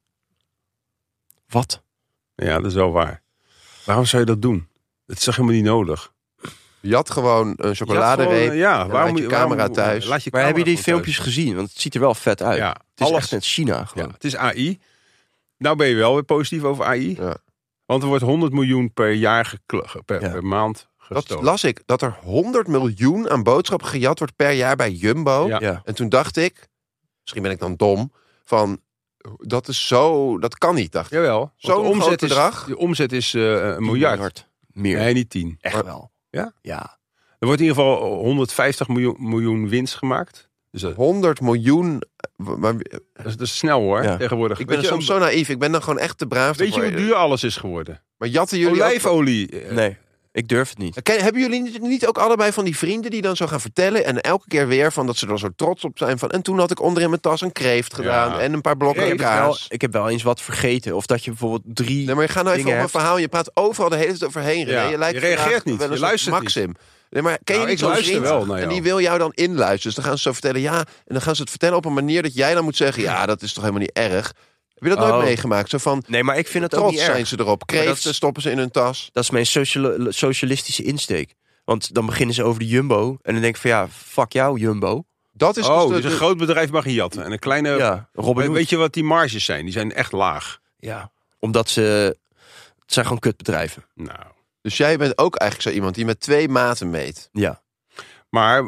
Wat?
Ja, dat is wel waar. Waarom zou je dat doen? Het is toch helemaal niet nodig?
Je had gewoon een chocoladereep.
Ja,
laat je camera thuis.
Laat je
Maar heb je die
camera gewoon
filmpjes gezien? Want het ziet er wel vet uit.
thuis. Ja,
Het is
alles.
echt net China
Ja,
gewoon.
het is AI. Nou ben je wel weer positief over AI.
Ja.
Want er wordt 100 miljoen per jaar per maand
Dat
gestolen.
las ik, dat er 100 miljoen aan boodschappen gejat wordt per jaar bij Jumbo.
Ja.
Ja.
En toen dacht ik, misschien ben ik dan dom, van dat is zo, dat kan niet, dacht ik.
Jawel. want
Zo'n groot bedrag?
De omzet is een miljard.
Meer.
Nee, niet 10.
Echt
Maar-
wel.
Ja?
Ja.
Er wordt in ieder geval 150 miljoen winst gemaakt. Dus dat
100 miljoen. Maar
is snel hoor,
Ja.
tegenwoordig.
ik ben
Weet je,
soms zo naïef. Ik ben dan gewoon echt te braaf.
Weet je
ervoor.
hoe duur alles is geworden?
Maar jatten jullie ook...
Olijfolie.
Nee, ik durf het niet.
Hebben jullie niet ook allebei van die vrienden die dan zo gaan vertellen en elke keer weer van dat ze er zo trots op zijn van en toen had ik onder in mijn tas een kreeft gedaan
Ja.
en een paar blokken kaas.
Ik heb wel eens wat vergeten. Of dat je bijvoorbeeld 3...
Nee, maar je gaat nou even
dingen
op een
hebt.
verhaal. Je praat overal de hele tijd overheen. René.
Ja,
Je, lijkt
je reageert
vandaag
niet,
wel
je
eens
luistert
op Maxim. Nee, maar ken je
Nou,
niet
ik
zo'n
luister
vriend?
wel naar
En
jou.
die wil jou dan inluisteren. Dus dan gaan ze zo vertellen, ja. En dan gaan ze het vertellen op een manier dat jij dan moet zeggen, ja, dat is toch helemaal niet erg. Heb je dat nooit
Oh.
meegemaakt? Zo van,
Nee, maar ik vind het ook
trots
niet erg.
zijn ze erop.
Maar dat
Kreeften
is-
stoppen ze in hun tas.
Dat is mijn socialistische insteek. Want dan beginnen ze over de Jumbo. En dan denk ik van ja, fuck jou Jumbo.
Dat is
Oh,
dus
dus een groot bedrijf mag je jatten. En een kleine...
Ja, Robin Hood.
Weet je wat die marges zijn? Die zijn echt laag.
Ja, omdat ze... Het zijn gewoon kutbedrijven.
Nou...
Dus jij bent ook eigenlijk zo iemand die met 2 maten meet.
Ja.
Maar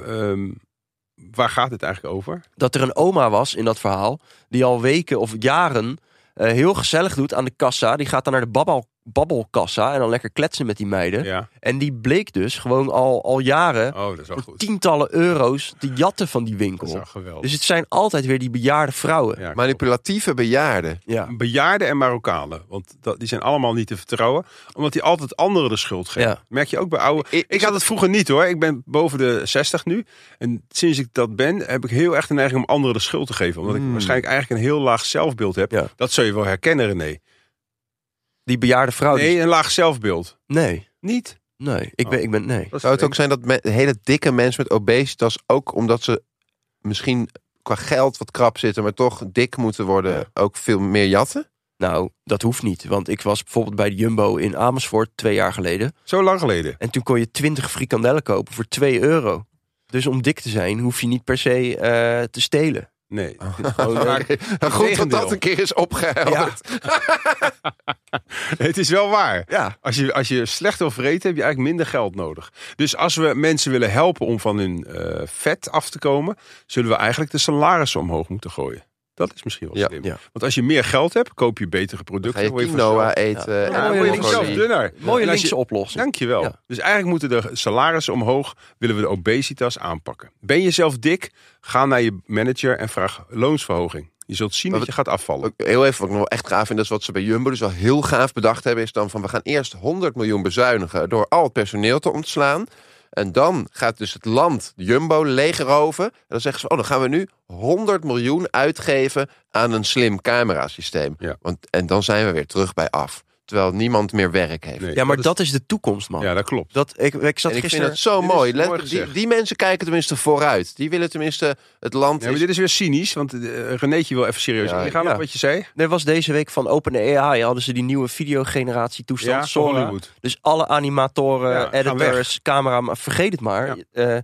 waar gaat het eigenlijk over?
Dat er een oma was in dat verhaal. Die al weken of jaren heel gezellig doet aan de kassa. Die gaat dan naar de babbelkassa. En dan lekker kletsen met die meiden.
Ja.
En die bleek dus gewoon al jaren...
Oh, dat is wel
voor
goed.
tientallen euro's te jatten van die
Dat is
winkel.
wel geweldig.
Dus het zijn altijd weer die bejaarde vrouwen.
Ja,
Manipulatieve bejaarden.
Ja.
bejaarden en Marokkanen. Want die zijn allemaal niet te vertrouwen. Omdat die altijd anderen de schuld geven.
Ja.
Merk je ook bij oude... Ik had het vroeger niet hoor. Ik ben boven de 60 nu. En sinds ik dat ben, heb ik heel erg de neiging om anderen de schuld te geven. Omdat ik waarschijnlijk eigenlijk een heel laag zelfbeeld heb.
Ja.
Dat zul je wel herkennen, René.
Die bejaarde vrouw.
Nee, een laag zelfbeeld.
Nee.
Niet?
Nee. Ik ben nee.
Dat is
Zou het ook
vreemd.
zijn dat hele dikke mensen met obesitas ook omdat ze misschien qua geld wat krap zitten, maar toch dik moeten worden,
Ja.
ook veel meer jatten?
Nou, dat hoeft niet. Want ik was bijvoorbeeld bij de Jumbo in Amersfoort 2 jaar geleden.
Zo lang geleden.
En toen kon je 20 frikandellen kopen voor €2. Dus om dik te zijn, hoef je niet per se te stelen.
Nee.
Gewoon,
Nou, goed dat
tegendeel.
dat een keer is opgehelderd.
Het is wel waar.
ja.
Als je slecht wil vreten, heb je eigenlijk minder geld nodig. Dus als we mensen willen helpen om van hun vet af te komen, zullen we eigenlijk de salarissen omhoog moeten gooien. Dat is misschien wel
Ja.
slim.
Ja.
Want als je meer geld hebt, koop je betere producten.
Ga je
word
quinoa
vanzelf-
eten.
Ja.
en
Ja,
word je
broccoli.
zelf dunner.
Mooie
En als je-
linkse oplossing.
Dankjewel.
Ja.
Dus eigenlijk moeten de salarissen omhoog, willen we de obesitas aanpakken. Ben je zelf dik? Ga naar je manager en vraag loonsverhoging. Je zult zien dat je gaat afvallen.
Ook heel even, wat ik nog wel echt gaaf vind, dat is wat ze bij Jumbo dus wel heel gaaf bedacht hebben, is dan van we gaan eerst 100 miljoen bezuinigen door al het personeel te ontslaan. En dan gaat dus het land Jumbo legeroven. En dan zeggen ze, dan gaan we nu 100 miljoen uitgeven aan een slim camerasysteem.
Ja.
En dan zijn we weer terug bij af. Terwijl niemand meer werk heeft.
Nee,
Ja, maar
is-
dat is de toekomst, man.
Ja, dat klopt.
Ik zat
En ik
gisteren...
vind het zo
dit is
mooi.
mooi gezegd.
Die mensen kijken tenminste vooruit. Die willen tenminste het land...
Ja, maar dit is weer cynisch, want Renéetje wil even serieus
Ja,
ingaan
ja.
op wat je zei.
Er was deze week van OpenAI, hadden ze die nieuwe videogeneratie toestand.
Ja,
Sora.
Hollywood.
Dus alle animatoren,
Ja, gaan
editors, camera, vergeet het maar.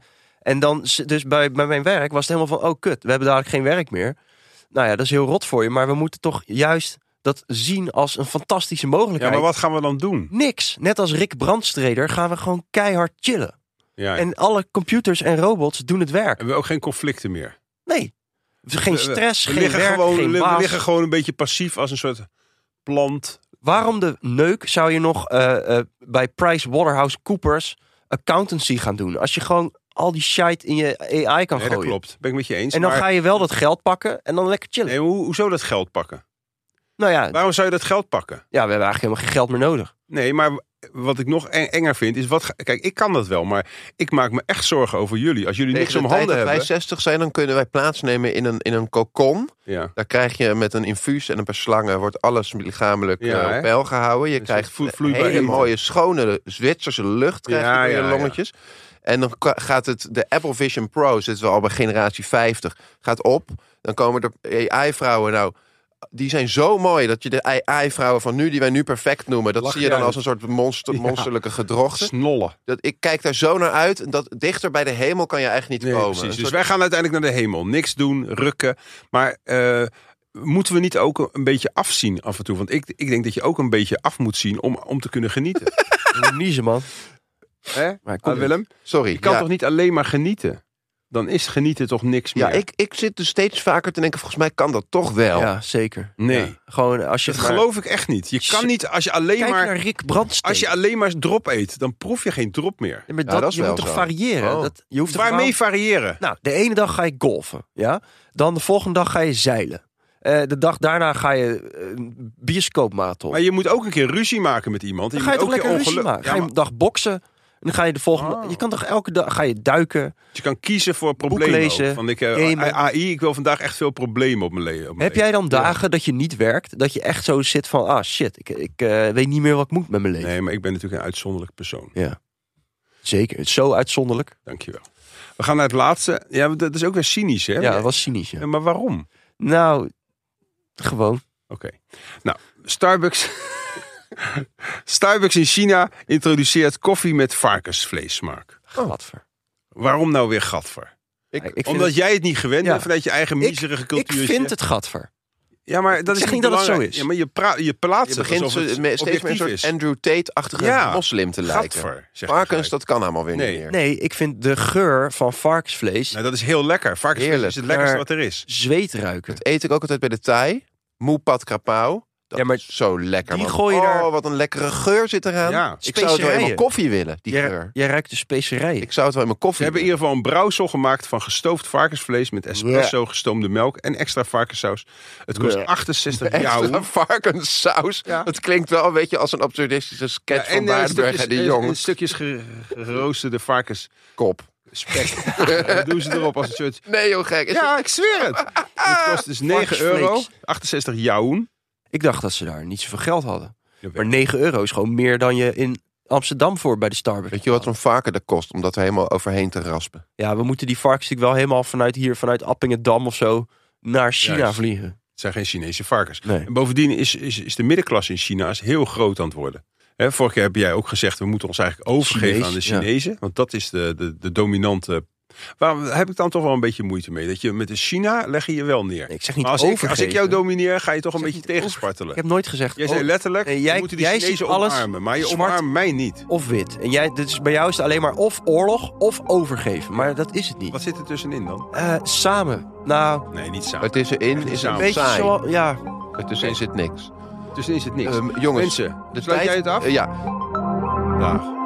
En dan, dus bij mijn werk was het helemaal van, oh kut, we hebben dadelijk geen werk meer. Nou ja, dat is heel rot voor je, maar we moeten toch juist dat zien als een fantastische
Ja,
mogelijkheid.
maar wat gaan we dan doen?
Niks. Net als Rick Brandstreder gaan we gewoon keihard chillen.
Ja,
En alle computers en robots doen het werk.
hebben we ook geen conflicten meer.
Nee. Geen stress,
we
geen
liggen
werk,
gewoon,
geen
we
baas.
liggen gewoon een beetje passief als een soort plant.
Waarom de neuk zou je nog bij PricewaterhouseCoopers accountancy gaan doen? Als je gewoon al die shit in je AI kan
Nee,
gooien.
dat klopt. Ben ik met je eens.
En dan
maar,
ga je wel dat geld pakken en dan lekker chillen.
nee, hoezo dat geld pakken?
Nou ja,
Waarom zou je dat geld pakken?
ja, we hebben eigenlijk helemaal geen geld meer nodig.
Nee, maar wat ik nog enger vind is kijk, ik kan dat wel, maar ik maak me echt zorgen over jullie. Als jullie niks
Tegen
om
de tijd
handen
dat wij
hebben.
60 zijn, dan kunnen wij plaatsnemen in een kokon.
Ja.
Daar krijg je met een infuus en een paar slangen wordt alles lichamelijk
Ja, hè?
op peil gehouden. Je
Dus
krijgt
vloeibaar
hele
eenmaal.
mooie, schone Zwitserse lucht krijg je
Ja,
door je
ja,
longetjes. En dan gaat de Apple Vision Pro, zitten we al bij generatie 50, gaat op. Dan komen er AI-vrouwen, nou, die zijn zo mooi dat je de AI-vrouwen van nu, die wij nu perfect noemen, dat
Lach
zie je dan
jij?
als een soort monsterlijke gedrochten.
Snollen.
Ik kijk daar zo naar uit. En dat dichter bij de hemel kan je eigenlijk niet
Nee,
komen.
precies.
Een
Dus
soort-
wij gaan uiteindelijk naar de hemel. Niks doen, rukken. Maar moeten we niet ook een beetje afzien af en toe? Want ik denk dat je ook een beetje af moet zien om te kunnen genieten.
Je moet niezen, man.
Hè?
Maar kom
Willem,
Sorry.
je kan
ja.
toch niet alleen maar genieten? Dan is genieten toch niks
Ja,
meer?
ik zit dus steeds vaker te denken, volgens mij kan dat toch wel.
Ja, zeker.
Nee.
Ja, gewoon als je
Dat
maar-
geloof ik echt niet. Je kan niet, als je alleen
Kijk
maar...
naar Rick Brandstede.
Als je alleen maar drop eet, dan proef je geen drop meer.
Ja, maar
Ja, dat is
je
wel
moet toch
zo.
variëren?
Oh.
Je hoeft toch
Waarmee variëren?
Nou, de ene dag ga je golfen, ja. Dan de volgende dag ga je zeilen. De dag daarna ga je een bioscoopmarathon.
Maar je moet ook een keer ruzie maken met iemand.
Dan ga je toch lekker ruzie maken.
Ja,
Ga je
maar
een dag boksen. En dan ga je de volgende...
Oh.
Je kan toch elke dag... Ga je duiken.
je kan kiezen voor problemen.
lezen,
ook. Van
gamen.
AI, ik wil vandaag echt veel problemen op mijn leven.
Heb jij dan dagen dat je niet werkt? Dat je echt zo zit van... Ah, shit. Ik weet niet meer wat ik moet met mijn leven.
Nee, maar ik ben natuurlijk een uitzonderlijk persoon.
Ja. Zeker. Het is zo uitzonderlijk.
Dankjewel. We gaan naar het laatste. Ja, dat is ook weer cynisch, hè?
Ja, dat was cynisch. Ja.
Ja, maar waarom?
Nou, gewoon.
Oké. Nou, Starbucks... Starbucks in China introduceert koffie met varkensvleessmaak.
Gadver.
Waarom nou weer gadver?
Ik vind
Omdat
het-
jij het niet gewend
Ja.
bent vanuit je eigen miserige
Ik
cultuur.
vind het gadver.
Ja, maar dat is
zeg
niet
niet dat het zo
belangrijk.
is.
Ja, maar je plaatst
Je
het
begint
alsof het
steeds meer een
objectief
soort
is.
Andrew Tate-achtige
Ja,
moslim te lijken.
Gadver, zegt
Varkens,
hij.
dat kan allemaal weer
Nee.
niet meer.
Nee, ik vind de geur van varkensvlees
Nou, dat is heel lekker. Varkensvlees
Heerlijk.
is het lekkerste
Maar-
wat er is.
zweet ruiken.
Dat eet ik ook altijd bij de Thai. Moe pad krapau. Dat
Ja, maar
is zo lekker,
die
man.
gooi je daar-
wat een lekkere geur zit eraan.
Ja.
Ik zou het wel in
Specerijen.
mijn koffie willen, die geur.
Jij ruikt de specerijen.
Ik zou het wel in mijn
Ze
koffie
hebben in
willen.
ieder geval een brouwsel gemaakt van gestoofd varkensvlees met espresso, gestoomde melk en extra varkenssaus. Het kost
Ja.
68
Extra
jou.
varkenssaus.
Ja.
Het klinkt wel een beetje als een absurdistische sketch van Waardenburg en de Jong.
stukjes geroosterde varkenskop. Spek. Dat doen ze erop als een soort...
Nee joh, gek. Is
Ja, ik zweer het. Het kost dus 9 euro.
Varkensvlees.
68 joun.
Ik dacht dat ze daar niet zoveel geld hadden.
Jawel.
Maar 9 euro is gewoon meer dan je in Amsterdam voor bij de Starbucks.
Weet je wat zo'n varken dat kost om dat er helemaal overheen te raspen?
Ja, we moeten die varkens natuurlijk wel helemaal vanuit Appingedam of zo naar China
Juist.
vliegen.
Het zijn geen Chinese varkens.
Nee.
En bovendien is de middenklasse in China is heel groot aan het worden. Vorige keer heb jij ook gezegd, we moeten ons eigenlijk overgeven
Chinees,
aan de
ja.
Chinezen. Want dat is de dominante Waar heb ik dan toch wel een beetje moeite mee? Dat je met de China leg je wel neer.
Nee, ik zeg niet
maar als ik jou domineer, ga je toch een beetje tegenspartelen.
Ik heb nooit gezegd...
Jij zei letterlijk, we moeten die Chinezen omarmen. Maar je omarmt mij niet.
Of wit. En dus bij jou is het alleen maar of oorlog of overgeven. Maar dat is het niet.
Wat zit er tussenin dan?
Samen. Nou...
Nee, niet samen.
Ertussenin is een
beetje
saai.
zo... Ja.
Ertussenin zit niks.
Tussenin zit niks.
Jongens.
Mensen, sluit jij het af?
Ja.
Dag.